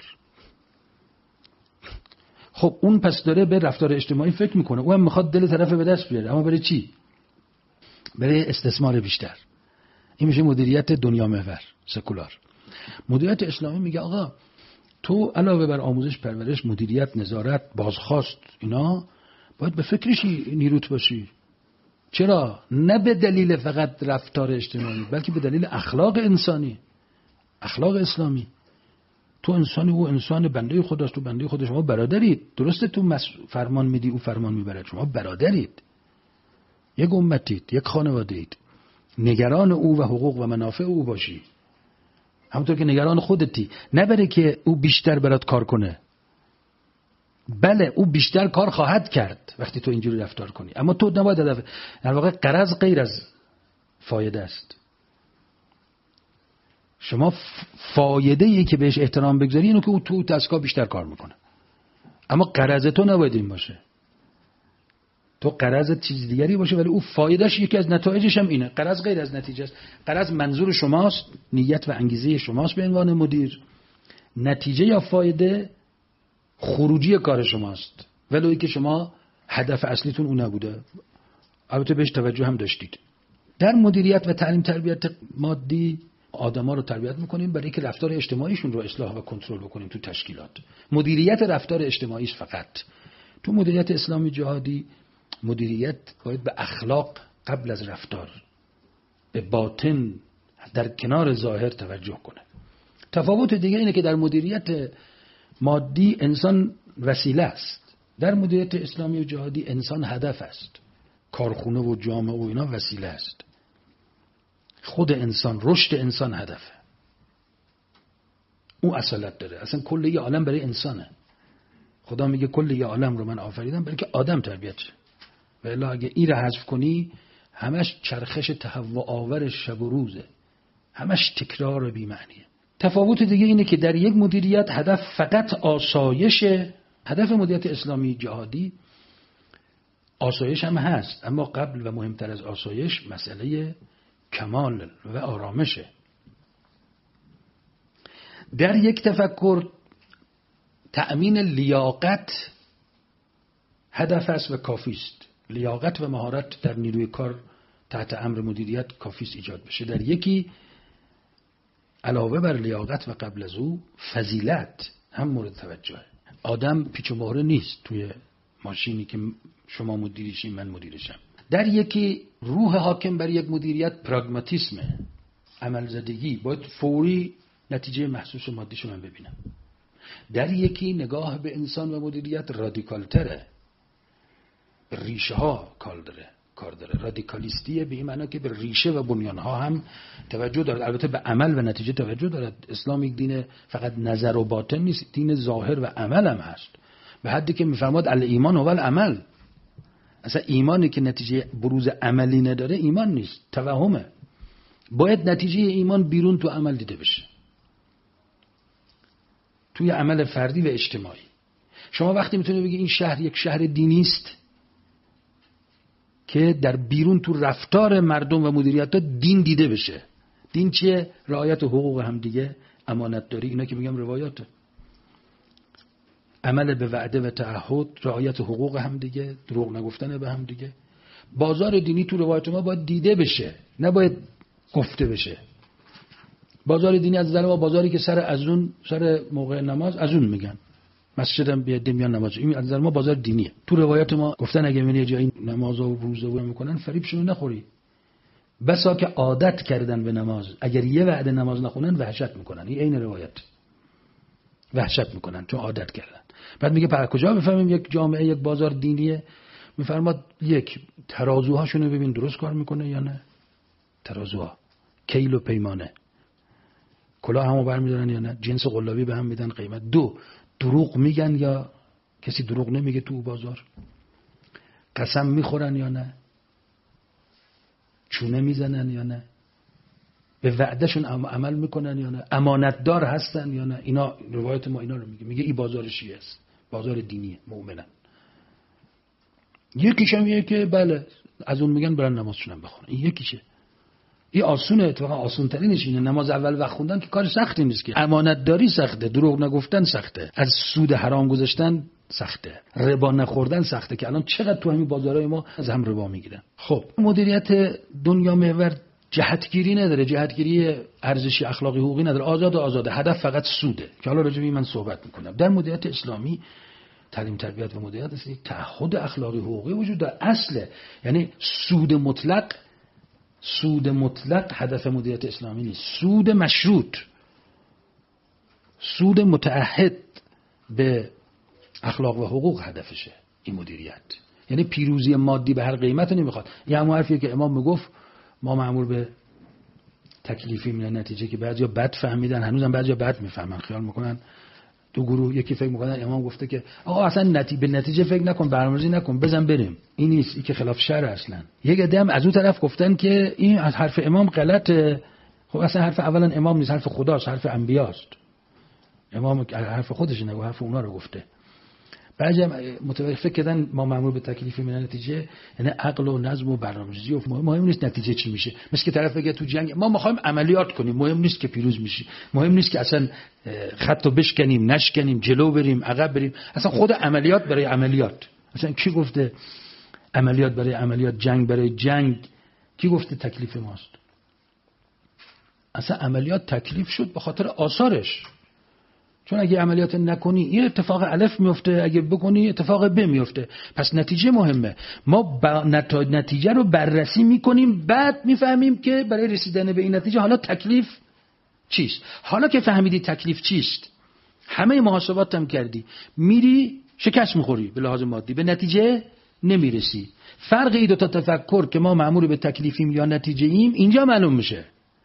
خب اون پس داره به رفتار اجتماعی فکر میکنه، او هم میخواد دل طرف به دست بیاره، اما برای چی؟ برای استثمار بیشتر. این میشه مدیریت دنیا محور سکولار. مدیریت اسلامی میگه آقا تو علاوه بر آموزش، پرورش، مدیریت، نظارت، بازخواست، اینا باید به فکرشی نیروت باشی. چرا؟ نه به دلیل فقط رفتار اجتماعی، بلکه به دلیل اخلاق انسانی، اخلاق اسلامی. تو انسانی، او انسان، بنده خداست، تو بنده خدا، شما برادرید. درسته تو فرمان میدی، او فرمان میبره، شما برادرید، یک امتید، یک خانواده اید. نگران او و حقوق و منافع او باشی، همونطور که نگران خودتی. نه برای که او بیشتر برات کار کنه، بله او بیشتر کار خواهد کرد وقتی تو اینجوری رفتار کنی، اما تو نباید هدف. در واقع غرض غیر از فایده است. شما فایده ای که بهش احترام بگذاری اینو که او تو دستگاه بیشتر کار میکنه، اما غرض تو نباید این باشه. تو غرض چیز دیگری باشه ولی او فایدهش یکی از نتایجش هم اینه. غرض غیر از نتیجه است. غرض منظور شماست، نیت و انگیزه شماست به عنوان مدیر. نتیجه یا فایده خروجی کار شماست، ولی که شما هدف اصلیتون اون نبوده. البته بهش توجه هم داشتید. در مدیریت و تعلیم تربیت مادی آدما رو تربیت میکنیم برای که رفتار اجتماعیشون رو اصلاح و کنترل بکنیم تو تشکیلات. مدیریت رفتار اجتماعیش فقط. تو مدیریت اسلامی جهادی مدیریت باید به اخلاق قبل از رفتار، به باطن در کنار ظاهر توجه کنه. تفاوت دیگه اینه که در مدیریت مادی انسان وسیله است، در مدیریت اسلامی و جهادی انسان هدف است. کارخونه و جامعه و اینا وسیله است. خود انسان، رشد انسان هدفه. اون اصالت داره. اصلا کل یه عالم برای انسانه. خدا میگه کل یه عالم رو من آفریدم برای که آدم تربیت شه. و الا اگه این رو حذف کنی همش چرخش تهوع آور شب و روزه، همش تکرار بی معنیه. تفاوت دیگه اینه که در یک مدیریت هدف فقط آسایش. هدف مدیریت اسلامی جهادی آسایش هم هست، اما قبل و مهمتر از آسایش مسئله کمال و آرامشه. در یک تفکر تأمین لیاقت هدف است و کافی است. لیاقت و مهارت در نیروی کار تحت امر مدیریت کافی است ایجاد بشه. در یکی علاوه بر لیاقت و قبل از او فضیلت هم مورد توجهه. آدم پیچ و مهره نیست توی ماشینی که شما مدیرشین من مدیرشم. در یکی روح حاکم بر یک مدیریت پراگماتیسمه، عمل زدگی، باید فوری نتیجه محسوس و مادیشو من ببینم. در یکی نگاه به انسان و مدیریت رادیکالتره، به ریشه ها کار داره کار داره رادیکالیستیه، به این معنی که به ریشه و بنیان ها هم توجه دارد. البته به عمل و نتیجه توجه دارد. اسلام یک دین فقط نظر و باطن نیست، دین ظاهر و عمل هم هست، به حدی که میفرماد الایمان هو العمل. اصلا ایمانی که نتیجه بروز عملی نداره ایمان نیست، توهمه. باید نتیجه ایمان بیرون تو عمل دیده بشه، توی عمل فردی و اجتماعی. شما وقتی میتونید بگی این شهر یک شهر دینی است که در بیرون تو رفتار مردم و مدیریت ها دین دیده بشه. دین چیه؟ رعایت حقوق هم دیگه، امانت داری، اینا که میگم روایاته. عمل به وعده و تعهد، رعایت حقوق هم دیگه، دروغ نگفتن به هم دیگه. بازار دینی تو روایت ما باید دیده بشه، نباید گفته بشه. بازار دینی از نظر ما بازاری که سر اذان، سر موقع نماز اذان میگن، مسجدم بیاد میان نماز، این از نظر ما بازار دینیه. تو روایت ما گفتن اگه من یه جایی نماز و روزه و میکنن فریبشون نخوری. بسا که عادت کردن به نماز، اگر یه وعده نماز نخونن وحشت میکنن. این عین روایت، وحشت میکنن چون عادت کردن. بعد میگه پر کجا بفهمیم یک جامعه یک بازار دینیه؟ میفرماد یک، ترازوهاشونو ببین درست کار میکنه یا نه. ترازوها، کیل و پیمانه، کلاه همو برمیدارن یا نه، جنس قلابی به هم میدن قیمت. دو، دروغ میگن یا کسی دروغ نمیگه تو بازار. قسم میخورن یا نه، چونه میزنن یا نه، به وعدهشون عمل میکنن یا نه، امانتدار هستن یا نه. اینا روایت ما اینا رو میگه. میگه این بازار شیعه است، بازار دینیه، مؤمنن. یکیش هم میگه که بله از اون میگن برن نمازشون هم بخونن. این یکیشه. این آسونه، اتفاقا آسون ترینش اینه. نماز اول وقت خوندن که کار سختی نیست که. امانتداری سخته، دروغ نگفتن سخته، از سود حرام گذاشتن سخته، ربا نخوردن سخته که الان چقدر تو همین بازارهای ما از هم ربا میگیرن. خب مدیریت دنیا محور جهتگیری نداره، جهتگیری ارزشی اخلاقی حقوقی نداره، آزاد و آزاده، هدف فقط سوده که حالا راجع به این من صحبت میکنم. در مدیریت اسلامی تعلیم تربیت و مدیریت است تعهد اخلاقی حقوقی وجود داره، اصله. یعنی سود مطلق، سود مطلق هدف مدیریت اسلامی نیست، سود مشروط، سود متعهد به اخلاق و حقوق هدفشه این مدیریت. یعنی پیروزی مادی به هر قیمت نمیخواد. یه همون حرفیه که امام میگفت ما مأمور به تکلیفی میان، نتیجه که بعضیا بد فهمیدن، هنوزم بعضیا بد میفهمن، خیال میکنن دو گروه، یکی فکر میکنن امام گفته که آقا اصلا نتیجه به نتیجه فکر نکن، برنامه‌ریزی نکن، بزن بریم. این نیست، این که خلاف شرع اصلا. یک عده هم از اون طرف گفتن که این از حرف امام غلطه. خب اصلا حرف اولا امام نیست، حرف خداست، حرف انبیاست. امام حرف خودش نگه، حرف اونا رو گفته. بعضی هم متوجه فکر کردن ما مأمور به تکلیف من نتیجه یعنی عقل و نظم و برنامه‌ریزی و مهم نیست نتیجه چی میشه. مثل که طرف بگه تو جنگ ما می‌خوایم عملیات کنیم، مهم نیست که پیروز میشی، مهم نیست که اصلا خطو بشکنیم نشکنیم، جلو بریم عقب بریم. اصلا خود عملیات برای عملیات، اصلا کی گفته عملیات برای عملیات، جنگ برای جنگ؟ کی گفته تکلیف ماست؟ اصلا عملیات تکلیف شد به خاطر آثارش. چون اگه عملیات نکنی این اتفاق الف میفته، اگه بکنی اتفاق ب میفته. پس نتیجه مهمه. ما نتیجه رو بررسی میکنیم، بعد میفهمیم که برای رسیدن به این نتیجه حالا تکلیف چیست. حالا که فهمیدی تکلیف چیست، همه محاسبات هم کردی، میری شکست میخوری به لحاظ مادی، به نتیجه نمیرسی. فرق این دو تا تفکر که ما مأمور به تکلیفیم یا نتیجه ایم اینجا معلوم میشه.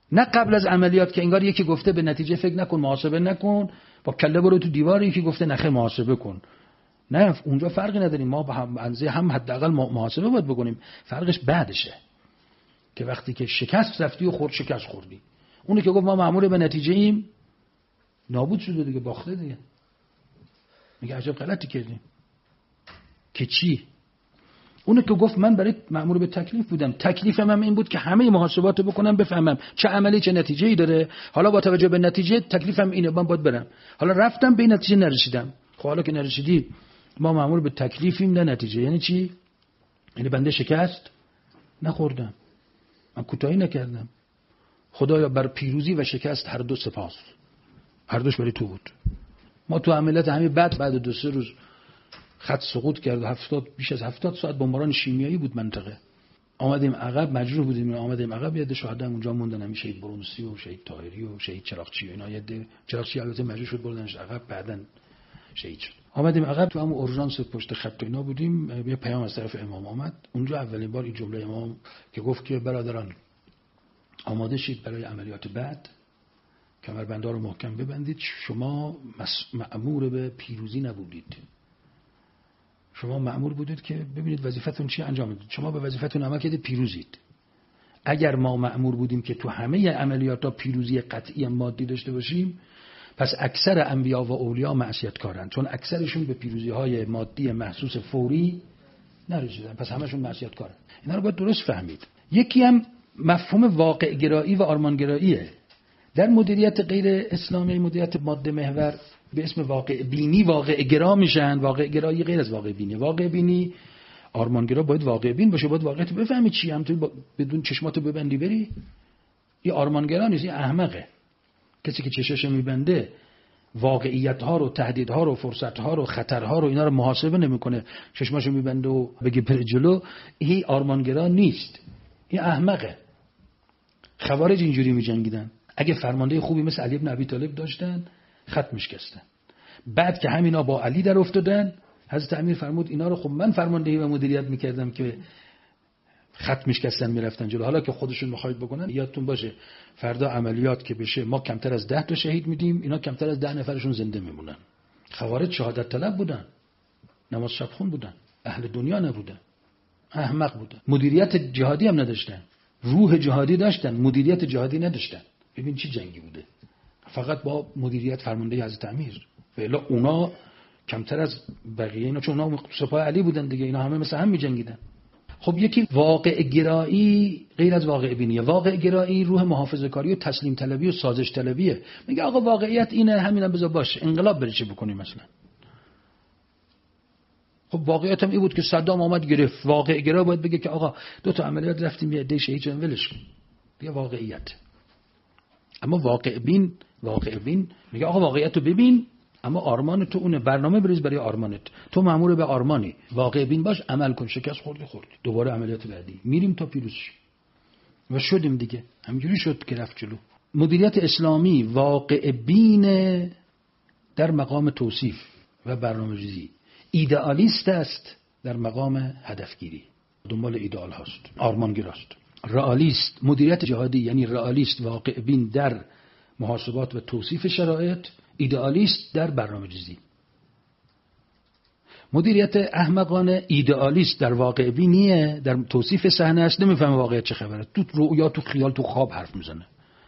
نه قبل از عملیات که انگار یکی گفته به نتیجه فکر نکن، محاسبه نکن، با کله برو تو دیوار، یکی گفته نخه محاسبه کن. نه، اونجا فرقی نداریم، ما به هم انزه هم حداقل محاسبه باید بکنیم. فرقش بعدشه که وقتی که شکست رفتی و خورد شکست خوردی. اونی که گفت ما مأمور به نتیجه ایم نابود شده دیگه، باخته دیگه. میگه عجب غلطی کردیم که چی؟ اونی که گفت من برای مأمور به تکلیف بودم، تکلیفم هم این بود که همه محاسباتو بکنم بفهمم چه عملی چه نتیجه‌ای داره، حالا با توجه به نتیجه تکلیفم اینه، من باید برم. حالا رفتم به این نتیجه نرسیدم، خب حالا که نرسیدی ما مأمور به تکلیفیم نه نتیجه. یعنی چی؟ یعنی بنده شکست نخوردم، من کوتاهی نکردم. خدایا بر پیروزی و شکست هر دو سپاس، هر دوش برای تو بود. ما تو عملیات همین بعد بعد دو سه روز خط سقوط کرد، هفتاد بیش از هفتاد ساعت بمباران شیمیایی بود منطقه. آمدیم عقب، مجبور بودیم آمدیم عقب. یه عده شهدا اونجا موندن، همین شهید برونسی و شهید طاهری و شهید چراغچی و اینا. یه عده چراغچی البته مجبور شد بردنش عقب، بعدن شهید شد. آمدیم عقب، تو همون اورژانس پشت خط اینا بودیم. یه پیام از طرف امام آمد. اونجا اولین بار این جمله امام که گفت که برادران آماده شید برای عملیات بعد، کمربندها رو محکم ببندید. شما مأمور به پیروزی نبودید، شما مأمور بودید که ببینید وظیفتون چی انجام بدید. شما به وظیفتون عمل کردید، پیروزید. اگر ما مأمور بودیم که تو همه عملیات‌ها پیروزی قطعی مادی داشته باشیم، پس اکثر انبیا و اولیا معصیت‌کارن، چون اکثرشون به پیروزی‌های مادی محسوس فوری نرسیدن، پس همشون معصیت‌کارن. اینا رو باید درست فهمید. یکی هم مفهوم واقع گرایی و آرمان گراییه. در مدیریت غیر اسلامی، مدیریت ماده محور، به اسم واقع بینی واقع گرا میشن. واقع گرایی غیر از واقع بینی. واقع بینی، آرمان گرا باید واقع بین باشه، باید واقعیت بفهمی چی، همونطوری بدون چشماتو ببندی بری. این آرمان گرا نیست، این احمقه. کسی که چشش میبنده واقعیت ها رو، تهدید ها رو، فرصت ها رو، خطرها رو، اینا رو محاسبه نمیکنه، چشماشو میبنده و بگه بر جلو، این آرمان گرا نیست، این احمقه. خوارج اینجوری میجنگیدن. اگه فرمانده خوبی مثل علی بن ابی طالب داشتن، خط میشکستن. بعد که همینا با علی در افتادن، حضرت امیر فرمود اینا رو خب من فرماندهی و مدیریت میکردم که خط میشکستن میرفتن جلو. حالا که خودشون میخواید بکنن، یادتون باشه فردا عملیات که بشه ما کمتر از ده تا شهید میدیم، اینا کمتر از ده نفرشون زنده میمونن. خوارج شهادت طلب بودن، نماز شب خون بودن، اهل دنیا نبودن، احمق بودن. مدیریت جهادی هم نداشتن، روح جهادی داشتن، مدیریت جهادی نداشتن. ببین چی جنگی بوده، فقط با مدیریت فرمانده حضرت امیر. فعلا اونا کمتر از بقیه اینا، چون اونا سپاه علی بودن دیگه، اینا همه مثل هم می‌جنگیدن. خب یکی واقع گرایی غیر از واقع بینیه. واقع گرایی روح محافظه‌کاری و تسلیم طلبی و سازش طلبیه. میگه آقا واقعیت اینه، همینم بذار باشه، انقلاب بره چه بکنیم مثلا. خب واقعیت هم این بود که صدام آمد گرفت. واقع گرا باید بگه که آقا دو تا عملیات رفتیم یه عده شهید شدن، ولش کن. بیا واقعیت. اما واقع بین، واقع بین میگه آقا واقعیت رو ببین، اما آرمان تو اونه، برنامه بریز برای آرمانت. تو مأمور به آرمانی، واقع بین باش، عمل کن. شکست خوردی خوردی، دوباره عملیات بعدی میریم تا پیروز شیم. و شدیم دیگه، همینجوری شد که رفت جلو. مدیریت اسلامی واقع بین در مقام توصیف و برنامه‌ریزی، ایدئالیست است در مقام هدفگیری، دنبال ایدئال هست، آرمانگراست. رئالیست، مدیریت جهادی یعنی رئالیست، واقع بین در محاسبات و توصیف شرایط، ایدئالیست در برنامه‌ریزی. مدیریت احمقانه ایدئالیست در واقع بینیه، در توصیف صحنه است، نمیفهمه واقعیت چه خبره، تو رؤیا، تو خیال، تو خواب حرف میزنه.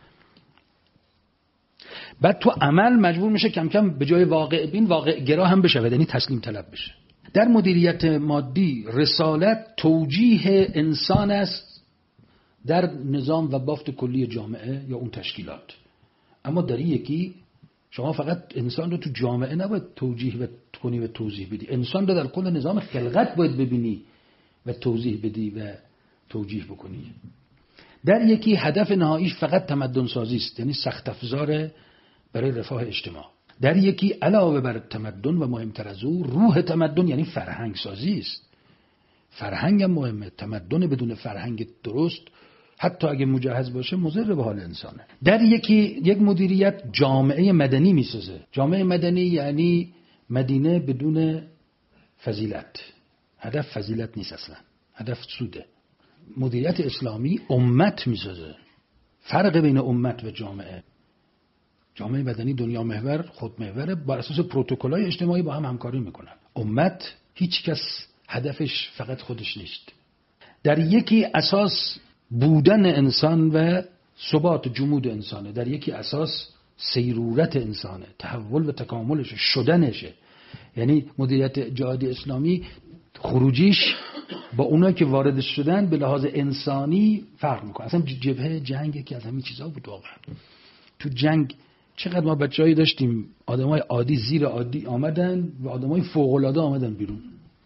بعد تو عمل مجبور میشه کم کم به جای واقع بین واقع گرا هم بشه، یعنی تسلیم طلب بشه. در مدیریت مادی رسالت توجیه انسان است در نظام و بافت کلی جامعه یا اون تشکیلات. اما در یکی شما فقط انسان رو تو جامعه نباید توجیه و کنی و توضیح بدی، انسان رو در کل نظام خلقت باید ببینی و توضیح بدی و توجیه بکنی. در یکی هدف نهاییش فقط تمدن سازی است، یعنی سخت افزار برای رفاه اجتماع. در یکی علاوه بر تمدن و مهمتر از او روح تمدن یعنی فرهنگ سازی است. فرهنگ هم مهمه. تمدن بدون فرهنگ درست حتی اگه مجهز باشه مضر به حال انسانه. در یکی یک مدیریت جامعه مدنی میسازه. جامعه مدنی یعنی مدینه بدون فضیلت. هدف فضیلت نیست اصلا، هدف سوده. مدیریت اسلامی امت میسازه، فرق بین امت و جامعه. جامعه مدنی دنیا محور، خود محوره، بر اساس پروتکل‌های اجتماعی با هم همکاری میکنن. امت هیچ کس هدفش فقط خودش نیست. در یکی اساس بودن انسان و ثبات جمود انسانه، در یکی اساس سیرورت انسانه، تحول و تکاملش، شدنشه. یعنی مدیریت جهادی اسلامی خروجیش با اونایی که وارد شدن به لحاظ انسانی فرق میکنه. اصلا جبهه جنگ یکی از همین چیزا بود واقعا. تو جنگ چقدر ما بچه‌ای داشتیم آدمای عادی زیر عادی آمدن و آدمای فوق‌العاده آمدن بیرون.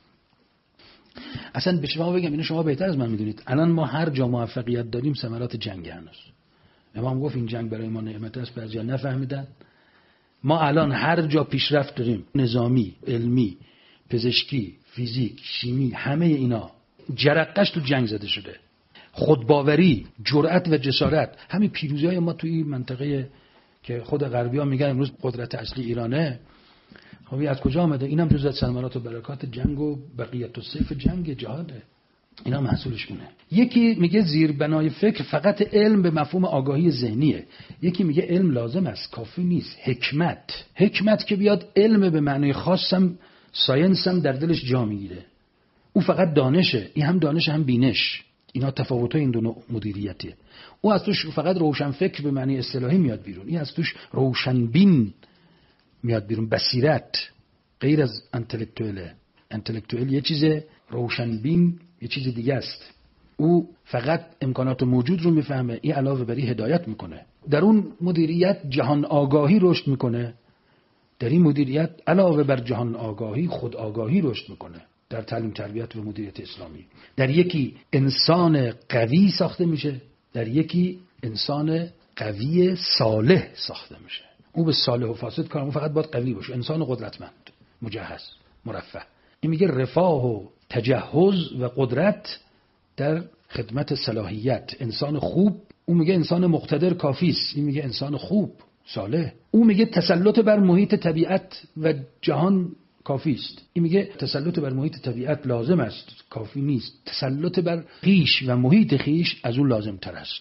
اصلا به شما بگم، اینو شما بهتر از من میدونید، الان ما هر جا موفقیت داریم ثمرات جنگ هنوز. امام گفت این جنگ برای ما نعمت است، بعضیا نفهمیدن. ما الان هر جا پیشرفت داریم، نظامی، علمی، پزشکی، فیزیک، شیمی، همه اینا جرقش تو جنگ زده شده. خودباوری، جرأت و جسارت، همین پیروزی‌های ما توی منطقه که خود غربی‌ها میگن امروز قدرت اصلی ایرانه، خب از کجا آمده؟ اینم جزء از ثمرات و برکات جنگ و بقیت السیف جنگ جهاده. اینا محصولش اونه. یکی میگه زیربنای فکر فقط علم به مفهوم آگاهی ذهنیه. یکی میگه علم لازم است، کافی نیست. حکمت، حکمت که بیاد علم به معنای خاصم، ساینس هم در دلش جا میگیره. او فقط دانشه، این هم دانش هم بینش. اینا تفاوت‌های این دو نوع مدیریتیه. او از توش فقط روشن فکر به معنی اصطلاحی میاد بیرون، این از توش روشن بین میاد بیرون. بصیرت غیر از انتلکتوئله. انتلکتوئل یه چیزه، روشن بین یه چیز دیگه است. او فقط امکانات موجود رو میفهمه، این علاوه بر این هدایت میکنه. در اون مدیریت جهان آگاهی رشد میکنه، در این مدیریت علاوه بر جهان آگاهی خود آگاهی رشد میکنه. در تعلیم تربیت و مدیریت اسلامی در یکی انسان قوی ساخته میشه، در یکی انسان قوی صالح ساخته میشه. او به صالح و فاسد کار، اون فقط باید قوی باشه، انسان قدرتمند، مجهز، مرفه. این میگه رفاه و تجهز و قدرت در خدمت صلاحیت. انسان خوب، اون میگه انسان مقتدر کافی است، این میگه انسان خوب صالح. اون میگه تسلط بر محیط طبیعت و جهان کافی است، این میگه تسلط بر محیط طبیعت لازم است، کافی نیست. تسلط بر خیش و محیط خیش از اون لازم تر است.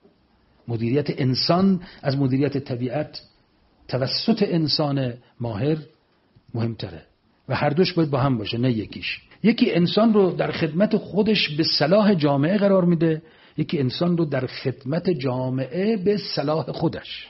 مدیریت انسان از مدیریت طبیعت توسط انسان ماهر مهمتره و هر دوش باید با هم باشه، نه یکیش. یکی انسان رو در خدمت خودش به صلاح جامعه قرار میده، یکی انسان رو در خدمت جامعه به صلاح خودش.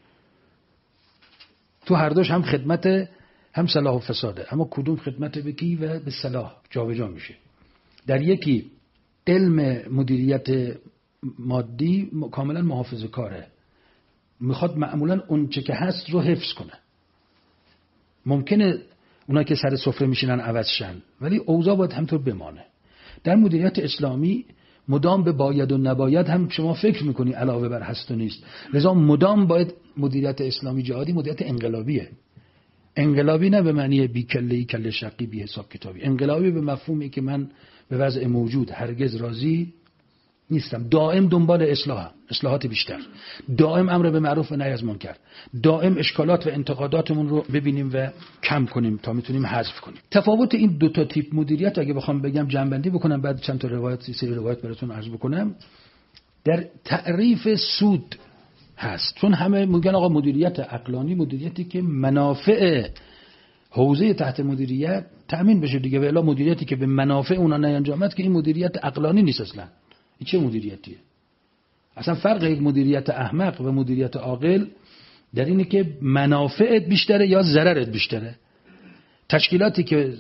تو هر دوش هم خدمت، هم صلاح و فساده، اما کدوم خدمت به کی و به صلاح جابجا میشه. در یکی علم مدیریت مادی کاملا محافظه کاره، میخواد معمولا اون چه که هست رو حفظ کنه. ممکنه اونایی که سر سفره میشینن عوض شن، ولی اوضاع باید همطور بمانه. در مدیریت اسلامی مدام به باید و نباید هم شما فکر میکنی علاوه بر هست و نیست. لذا مدام باید مدیریت اسلامی جهادی مدیریت انقلابیه. انقلابی نه به معنی بی کله‌ای کله شقی بی حساب کتابی، انقلابی به مفهومی که من به وضع موجود هرگز راضی نیستم، دائم دنبال اصلاحم، اصلاحات بیشتر، دائم امر به معروف و نهی از منکر، دائم اشکالات و انتقاداتمون رو ببینیم و کم کنیم تا میتونیم حذف کنیم. تفاوت این دو تا تیپ مدیریت اگه بخوام بگم، جنبندی بکنم، بعد چند تا روایت سری روایت براتون عرض بکنم، در تعریف سود هست. چون همه میگن آقا مدیریت عقلانی مدیریتی که منافع حوزه تحت مدیریت تأمین بشه دیگه، و الا مدیریتی که به منافع اونا نینجامد که این مدیریت عقلانی نیست. اصلا این چه مدیریتیه؟ اصلا فرق یک مدیریت احمق و مدیریت عاقل در اینه که منافعت بیشتره یا ضررت بیشتره. تشکیلاتی که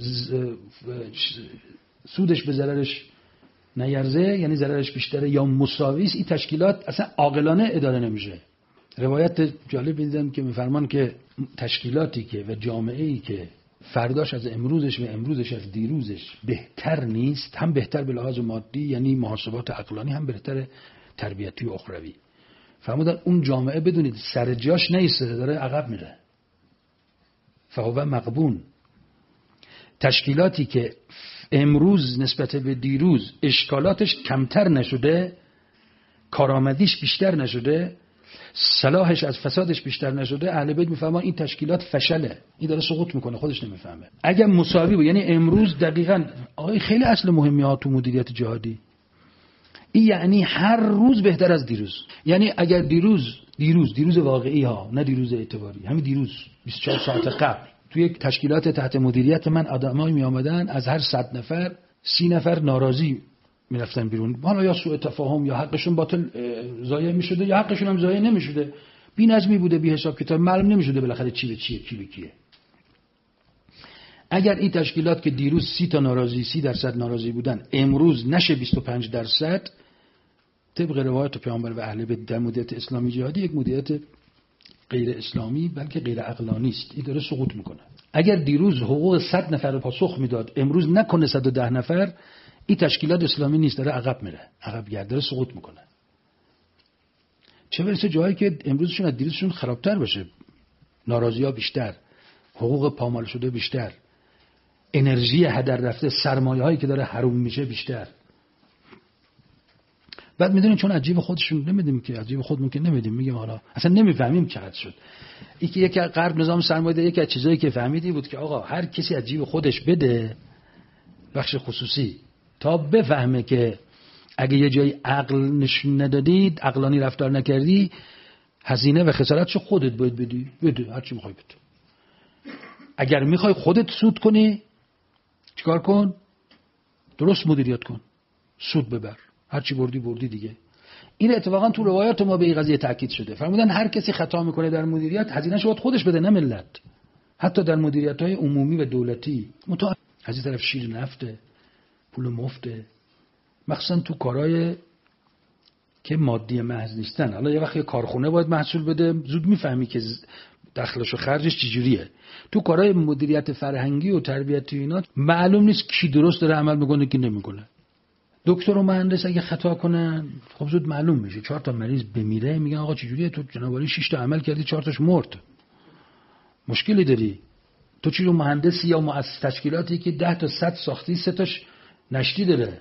سودش به ضررش نیرزه، یعنی ضررش بیشتره یا مساوی است، این تشکیلات اصلا عاقلانه اداره نمیشه. روایت جالب دیدم که میفرمان که تشکیلاتی که و جامعه‌ای که فرداش از امروزش و امروزش از دیروزش بهتر نیست، هم بهتر به لحاظ مادی یعنی محاسبات عقلانی، هم بهتر تربیتی و اخروی. فرمودن اون جامعه بدونید سر جاش نیسته، داره عقب میره. فهو مغبون. تشکیلاتی که امروز نسبت به دیروز اشکالاتش کمتر نشده، کارآمدیش بیشتر نشده، صلاحش از فسادش بیشتر نشده، اهل بیت میفهمن این تشکیلات فشله، این داره سقوط میکنه، خودش نمیفهمه. اگر مساوی بود، یعنی امروز دقیقاً آقای خیلی اصل مهمی ها تو مدیریت جهادی، این یعنی هر روز بهتر از دیروز. یعنی اگر دیروز دیروز دیروز واقعی ها، نه دیروز اعتباری، همین دیروز بیست و چهار ساعت قبل توی یک تشکیلات تحت مدیریت من آدمایی می آمدن از هر صد نفر سی نفر ناراضی می رفتن بیرون، حالا یا سوء تفاهم یا حقشون باطل ضایع می شده یا حقشون هم ضایع نمی شده، بی نظمی بوده، بی حساب کتاب، معلوم نمی شده بالاخره چی به چیه، کی به کیه. اگر این تشکیلات که دیروز سی تا ناراضی سی درصد ناراضی بودن امروز نشه بیست و پنج درصد، طبق روایت پیامبر و اهل بیت در مدیریت اسلامی جهادی یک مدیریت غیر اسلامی بلکه غیر عقلانی است، این داره سقوط میکنه. اگر دیروز حقوق صد نفر رو پاسخ میداد امروز نکنه صد و ده نفر، این تشکیلات اسلامی نیست، داره عقب میره، عقب گرد، داره سقوط میکنه. چه برسه جایی که امروزشون از دیروزشون خرابتر باشه، ناراضی‌ها بیشتر، حقوق پامال شده بیشتر، انرژی هدر رفته، سرمایه هایی که داره حروم میشه بیشتر. بعد میدونیم چون عجیب خودشون نمیدیم که عجیب خودمون که نمیدیم، میگیم حالا اصلا نمیفهمیم چقدر شد. یکی یکی غرب نظام سرمایه‌داری یکی از چیزایی که فهمیدی بود که آقا هر کسی عجیب خودش بده بخش خصوصی تا بفهمه که اگه یه جایی عقل نشون ندادید، عقلانی رفتار نکردی، هزینه و خسارتشو خودت باید بدی، بده هر چی میخوای بده. اگر میخوای خودت سود کنی چیکار کن؟ درست مدیریت کن، سود ببر، هر چی بردی بردی دیگه. این اتفاقا تو روایات ما به این قضیه تاکید شده. فرمودن هر کسی خطا میکنه در مدیریت هزینه‌شو باید خودش بده، نه ملت. حتی در مدیریت‌های عمومی و دولتی. متأ از این طرف شیر نفته، پول مفته، مخصوصا تو کارهای که مادی محض نیستن. حالا یه وقت یه کارخونه باید محصول بده، زود میفهمی که دخلش و خرجش چجوریه. تو کارهای مدیریت فرهنگی و تربیتی اینا معلوم نیست کی درست داره عمل میکنه کی نمیکنه. دکتر و مهندس اگه خطا کنن خب زود معلوم میشه. چهار تا مریض بمیره میگن آقا چجوریه تو جناب عالی شش تا عمل کردی چهار تاش مرد. مشکلی داری. تو چی رو مهندسی یا مؤسسه تشکیلاتی که ده تا صد ساختی سه تاش نشتی داره.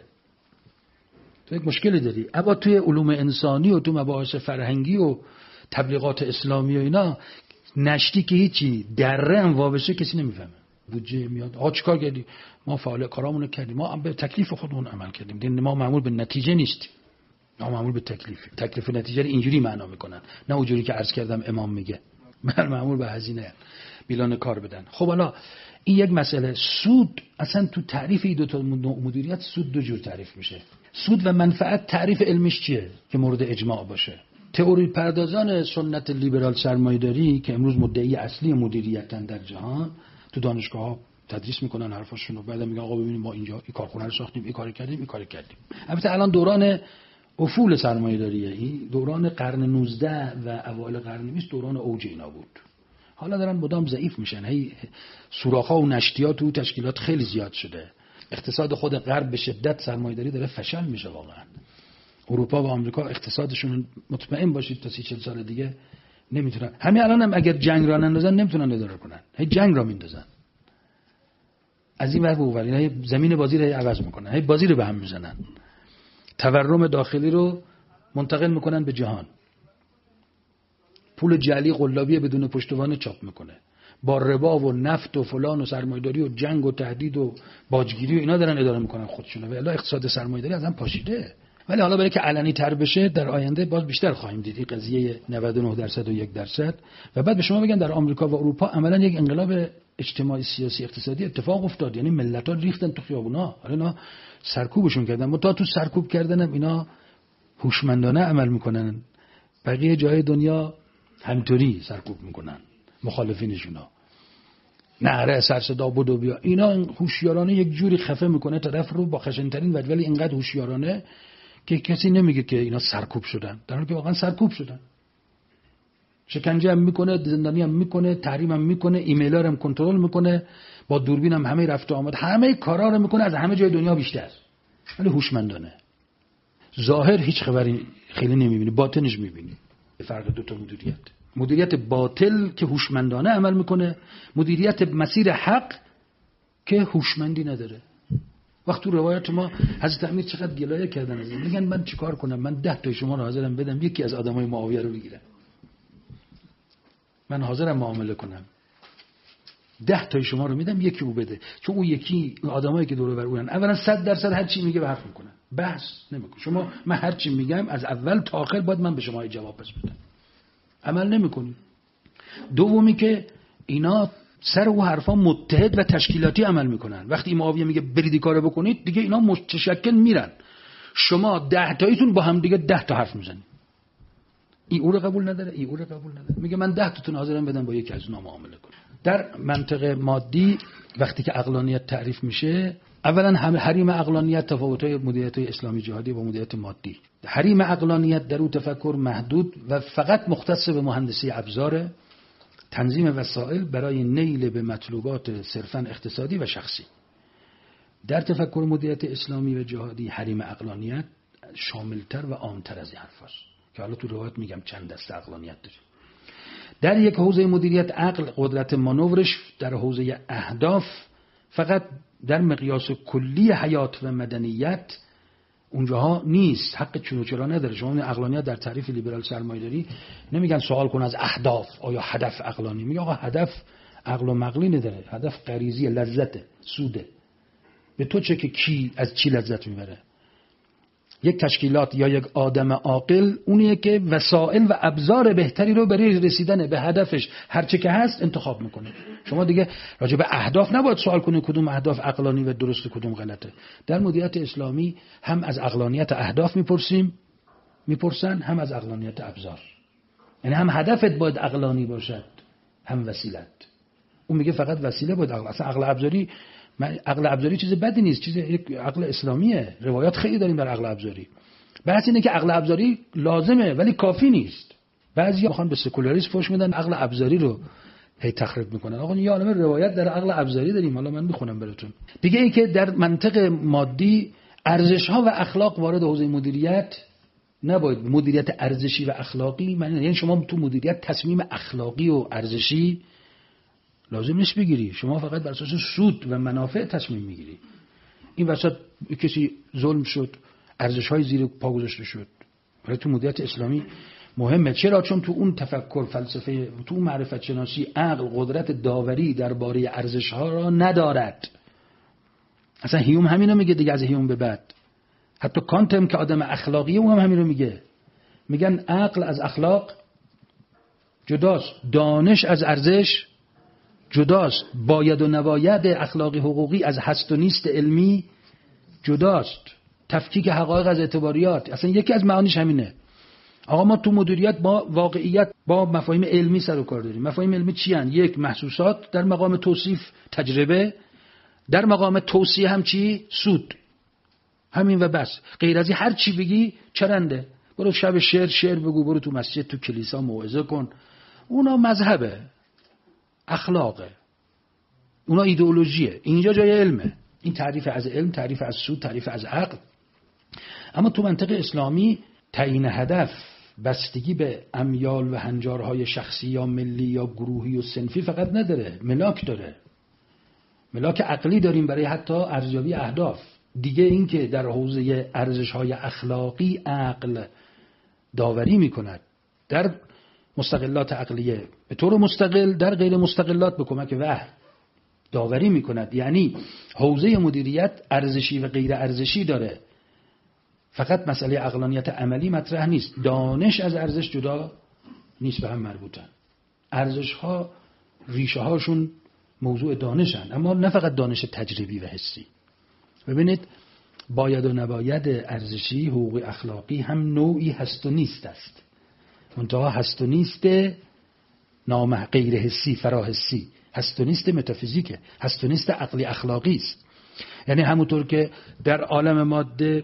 تو یک مشکلی داری. اما توی علوم انسانی و تو مباحث فرهنگی و تبلیغات اسلامی و اینا نشتی که هیچی دره هم وابسته کسی نمیفهمه. بودجه میاد آقا چیکار کردی؟ ما فعال کارامونو کردیم، ما به تکلیف خودمون عمل کردیم. دین ما معمول به نتیجه نیست، ما معمول به تکلیف. تکلیف نتیجه رو اینجوری معنا میکنن، نه اونجوری که عرض کردم امام میگه من معمول به هزینه بیلان کار بدن. خب حالا این یک مسئله. سود اصلا تو تعریف این دو تا مدیریت سود دو جور تعریف میشه. سود و منفعت تعریف علمیش چیه که مورد اجماع باشه؟ تئوری پردازان سنت لیبرال سرمایه‌داری که امروز مدعی اصلی مدیریتن در جهان تو دانشگاه‌ها تدریس میکنن حرفاشون رو، بعد میگن آقا ببینیم ما اینجا این کارخونه رو ساختیم، این کارو کردیم، این کارو کردیم. البته الان دوران افول سرمایه‌داریه، این دوران قرن نوزده و اوایل قرن بیست دوران اوج اینا بود. حالا دارن مدام ضعیف میشن، هی سوراخ‌ها و نشتیات تو تشکیلات خیلی زیاد شده. اقتصاد خود غرب به شدت سرمایه‌داری داره فشل میشه واقعا. اروپا و آمریکا اقتصادشون مطمئن باشید تا سی چهل سال دیگه نمیتونن. همین الان هم اگر جنگ را نندازن نمیتونن اداره کنن. هی جنگ را میندازن. از این ور به اون ور، اینا زمین بازی رو عوض میکنن. هی بازی رو به هم میزنن. تورم داخلی رو منتقل میکنن به جهان. پول جعلی قلابی بدون پشتوانه چاپ میکنه. با ربا و نفت و فلان و سرمایه‌داری و جنگ و تهدید و باجگیری و اینا دارن اداره میکنن خودشونو. و الا اقتصاد سرمایه‌داری ازم پاشیده. ولی حالا برای که علنی تر بشه در آینده باز بیشتر خواهیم دید این قضیه نود و نه درصد و یک درصد. و بعد به شما بگن در آمریکا و اروپا عملا یک انقلاب اجتماعی سیاسی اقتصادی اتفاق افتاد. یعنی ملت‌ها ریختن تو خیابونا. حالا اینا سرکوبشون کردن. متا تو سرکوب کردنم اینا هوشمندانه عمل میکنن. بقیه جای دنیا همینطوری سرکوب میکنن مخالفینشونا. نعره سر صدا بدو بیا. اینا هوشیارانه یک جوری خفه میکنه طرف رو با خشن‌ترین وجه، ولی اینقدر هوشیارانه که کسی نمیگه که اینا سرکوب شدن، در حالی که واقعا سرکوب شدن. شکنجه هم میکنه، زندانی هم میکنه، تحریم هم میکنه، ایمیل ها هم کنترل میکنه، با دوربین هم همه رفت و آمد، همه کارا رو میکنه از همه جای دنیا بیشتر، ولی هوشمندانه. ظاهر هیچ خبری خیلی نمیبینی، باطنش میبینی. فرق دو تا مدیریت. مدیریت باطل که هوشمندانه عمل میکنه، مدیریت مسیر حق که هوشمندی نداره. وقت تو روایت ما حضرت امیر چقدر گلایه کردن از این، میگن من چیکار کنم، من ده تا شما رو حاضرم بدم یکی از آدمای معاویه رو بگیرم، من حاضرم معامله کنم، ده تا شما رو میدم یکی رو بده، چون اون یکی آدمایی که دور و بر اونن اولا صد درصد هر چی میگه به حق میکنن، بحث نمیکنه. شما من هر چی میگم از اول تا آخر باید من به شما جواب پس بدم. عمل نمیکنید. دومی که اینا سر او حرفا متحد و تشکیلاتی عمل میکنن. وقتی معاویه میگه برید کارو بکنید دیگه اینا متشکل میرن. شما ده تاییتون با هم دیگه ده تا حرف میزنید. این او رو قبول نداره، این او رو قبول نداره. میگه من ده تاتون حاضرم بدم با یکی از اونا معامله کنم. در منطق مادی وقتی که عقلانیت تعریف میشه، اولا همه حریم عقلانیت تفاوت‌های مدیریت اسلامی جهادی و مدیریت مادی. حریم عقلانیت در اون تفکر محدود و فقط مختص به مهندسی ابزار، تنظیم وسایل برای نیل به مطلوبات صرفاً اقتصادی و شخصی. در تفکر مدیریت اسلامی و جهادی حریم عقلانیت شاملتر و عامتر از این حرفاست که حالا تو روایت میگم چند دسته عقلانیت داره. در یک حوزه مدیریت عقل قدرت مانورش در حوزه اهداف فقط در مقیاس کلی حیات و مدنیت اونجاها نیست، حق چون و چرا نداره. شما عقلانیت در تعریف لیبرال سرمایه‌داری نمیگن سوال کن از اهداف آیا هدف عقلانی، میگه آقا هدف عقل و مقلی نداره، هدف غریزی لذته، سوده. به تو چه که کی از چی لذت میبره؟ یک تشکیلات یا یک آدم عاقل اونیه که وسایل و ابزار بهتری رو برای رسیدن به هدفش هر چه که هست انتخاب میکنه. شما دیگه راجع به اهداف نباید سوال کنید کدوم اهداف عقلانی و درست و کدوم غلطه. در مدیریت اسلامی هم از عقلانیت اهداف میپرسیم میپرسن هم از عقلانیت ابزار. یعنی هم هدفت باید عقلانی باشد هم وسیلت. اون میگه فقط وسیله باید عقل. اصلا عقل ابزاری من عقل ابزاری چیز بدی نیست، چیز یک عقل اسلامیه. روایات خیلی داریم در عقل ابزاری. بحث اینه که عقل ابزاری لازمه ولی کافی نیست. بعضیا میخوان به سکولاریسم فوش میدن، عقل ابزاری رو هی تخریب میکنن. آقا یه عالمه روایت در عقل ابزاری داریم، حالا من میخونم براتون. دیگه ای که در منطق مادی ارزش ها و اخلاق وارد حوزه مدیریت نباید. مدیریت ارزشی و اخلاقی معنی یعنی شما تو مدیریت تصمیم اخلاقی و ارزشی لازم نیست بگیری، شما فقط بر اساس سود و منافع تصمیم میگیری. این وسط کسی ظلم شد، ارزش‌های زیر پا گذاشته شد. ولی تو مدیریت اسلامی مهمه. چرا؟ چون تو اون تفکر فلسفه، تو اون معرفت شناسی عقل قدرت داوری درباره ارزش‌ها را ندارد. اصلا هیوم همینو میگه دیگه، از هیوم به بعد حتی کانت هم که آدم اخلاقیه اون هم همینو میگه. میگن عقل از اخلاق جداست، دانش از ارزش جداست، باید و نباید اخلاقی حقوقی از هست و نیست علمی جداست، تفکیک حقایق از اعتباریات. اصلا یکی از معانیش همینه. آقا ما تو مدیریت با واقعیت با مفاهیم علمی سر و کار داریم. مفاهیم علمی چی هن؟ یک، محسوسات، در مقام توصیف تجربه، در مقام توصیه هم چی؟ سود. همین و بس. غیر از این هر چی بگی چرنده. برو شب شعر شعر بگو، برو تو مسجد تو کلیسا موعظه کن. اونا مذهبه، اخلاقه، اونا ایدئولوژیه. اینجا جای علمه. این تعریف از علم، تعریف از سود، تعریف از عقل. اما تو منطق اسلامی تعیین هدف بستگی به امیال و هنجارهای شخصی یا ملی یا گروهی و صنفی فقط نداره، ملاک داره. ملاک عقلی داریم برای حتی ارزیابی اهداف. دیگه این که در حوزه ارزش‌های اخلاقی عقل داوری می‌کند در مستقلات عقلیه به طور مستقل، در غیر مستقلات به کمک وحی داوری می‌کند. یعنی حوزه مدیریت ارزشی و غیر ارزشی داره. فقط مسئله عقلانیت عملی مطرح نیست. دانش از ارزش جدا نیست، به هم مربوطن. ارزش‌ها ریشه هاشون موضوع دانشن، اما نه فقط دانش تجربی و حسی. ببینید باید و نباید ارزشی حقوق اخلاقی هم نوعی هست و نیست است. منتها هست و نیست نام غیر حسی فراحسی، هست و نیست متافیزیکه، هست و نیست عقلی اخلاقی است. یعنی همونطور که در عالم ماده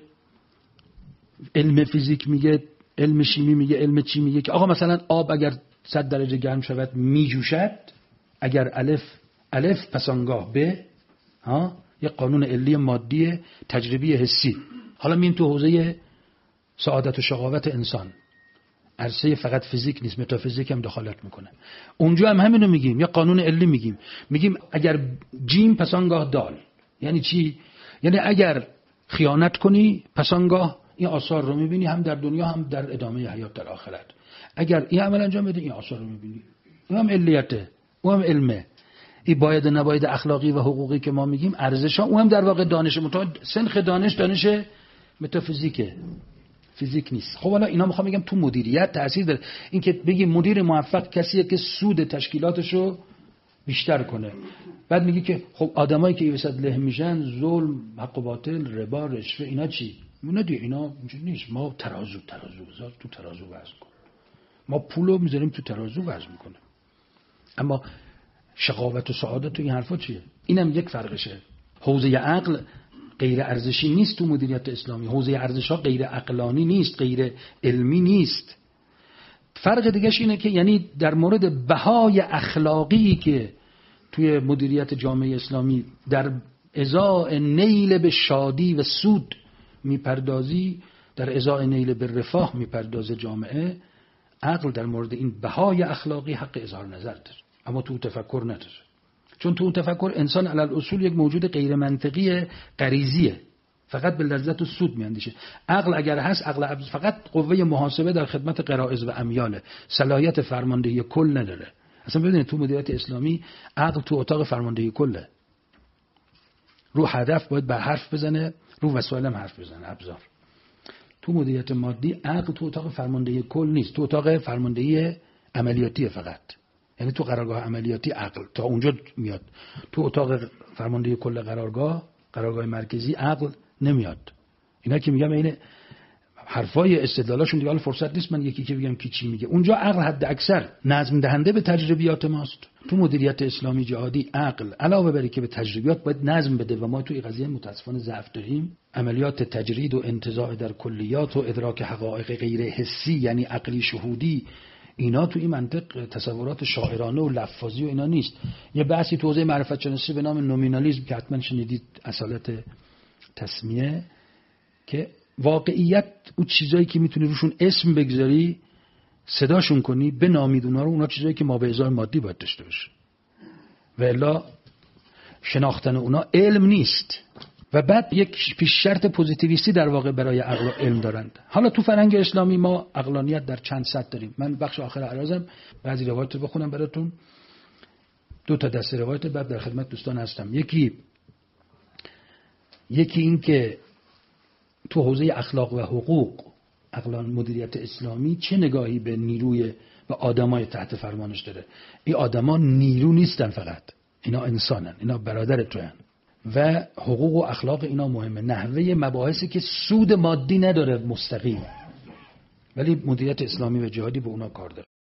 علم فیزیک میگه، علم شیمی میگه، علم چی میگه که آقا مثلا آب اگر صد درجه گرم شود میجوشد، اگر الف الف پس آنگاه ب، ها، یک قانون علی مادی تجربی حسی. حالا مییم تو حوزه سعادت و شقاوت انسان، عرصه فقط فیزیک نیست، متافیزیک هم دخالت میکنه. اونجا هم همینو میگیم، یک قانون علی میگیم، میگیم اگر جیم پس آنگاه دال. یعنی چی؟ یعنی اگر خیانت کنی پس آنگاه این آثار رو میبینی، هم در دنیا هم در ادامه حیات در آخرت. اگر این عمل انجام بده این آثار رو میبینی. این هم علیته، اون هم علمه. این باید و نباید اخلاقی و حقوقی که ما میگیم ارزش ها، اون هم در واقع دانش. متأ سنخ دانش دانش متافیزیکه، فیزیک نیست. خب حالا اینا میخوام بگم تو مدیریت تأثیر داره. این که بگی مدیر موفق کسیه که سود تشکیلاتشو بیشتر کنه. بعد میگی که خب آدمایی که وسط له میشن، ظلم، حق و باطل، ربا، رشوه، اینا چی؟ اینا دیگه اینا نیست. ما ترازو ترازو بذار تو ترازو وزن کن. ما پولو میذاریم تو ترازو وزن میکنه. اما شقاوت و سعادت تو این حرفا چیه؟ اینم یک فرقشه. حوزه عقل غیر ارزشی نیست تو مدیریت اسلامی. حوزه ارزش‌ها غیر عقلانی نیست، غیر علمی نیست. فرق دیگه‌ش اینه که یعنی در مورد بهای اخلاقی که توی مدیریت جامعه اسلامی در ازای نیل به شادی و سود میپردازی، در ازای نیل به رفاه میپردازه جامعه، عقل در مورد این بهای اخلاقی حق اظهار نظر داره، اما تو تفکر نداره. چون تو تفکر انسان علی الاصول یک موجود غیر منطقی غریزیه، فقط به لذت و سود میاندیشه. عقل اگر هست، عقل فقط قوه محاسبه در خدمت غرایز و امیاله، صلاحیت فرماندهی کل نداره. اصلا ببینید تو مدیریت اسلامی عقل تو اتاق فرماندهی کله. رو هدف باید به حرف بزنه، رو وسایل هم حرف بزنه، ابزار. تو مدیریت مادی عقل تو اتاق فرماندهی کل نیست، تو اتاق فرماندهی عملیاتی فقط. یعنی تو قرارگاه عملیاتی عقل تا اونجا میاد. تو اتاق فرماندهی کل قرارگاه، قرارگاه مرکزی، عقل نمیاد. اینا که میگم این حرفای استدلالاشون دیگه فرصت نیست من یکی که بگم کی چی میگه. اونجا عقل حد اکثر نظم دهنده به تجربیات ماست. تو مدیریت اسلامی جهادی عقل علاوه بر اینکه به تجربیات باید نظم بده و ما تو این قضیه متاسفانه ضعف داریم. عملیات تجرید و انتزاع در کلیات و ادراک حقایق غیر حسی یعنی عقلی شهودی، اینا تو این منطق تصورات شاعرانه و لفاظی و اینا نیست. یه بحثی تو حوزه معرفت شناسی به نام نومینالیسم که حتما شنیدید، اصالت تسمیه، که واقعیت اون چیزایی که میتونی روشون اسم بگذاری، صداشون کنی، بنامید اونا رو، اونا چیزایی که ما به ازای مادی باید داشته باشه. و الا شناختن اونا علم نیست. و بعد یک پیش شرط پوزیتیویستی در واقع برای عقل و علم دارند. حالا تو فرهنگ اسلامی ما عقلانیت در چند سطح داریم. من بخش آخر عرضم بعضی روایت رو بخونم براتون. دو تا دسته روایت بعد در خدمت دوستان هستم. یکی یکی این که تو حوزه اخلاق و حقوق عقلان مدیریت اسلامی چه نگاهی به نیروی و آدمای تحت فرمانش داره. این آدما نیرو نیستن فقط، اینا انسانن، اینا برادر توین. و حقوق و اخلاق اینا مهمه. نحوه مباحثی که سود مادی نداره مستقیم، ولی مدیریت اسلامی و جهادی به اونا کار داره.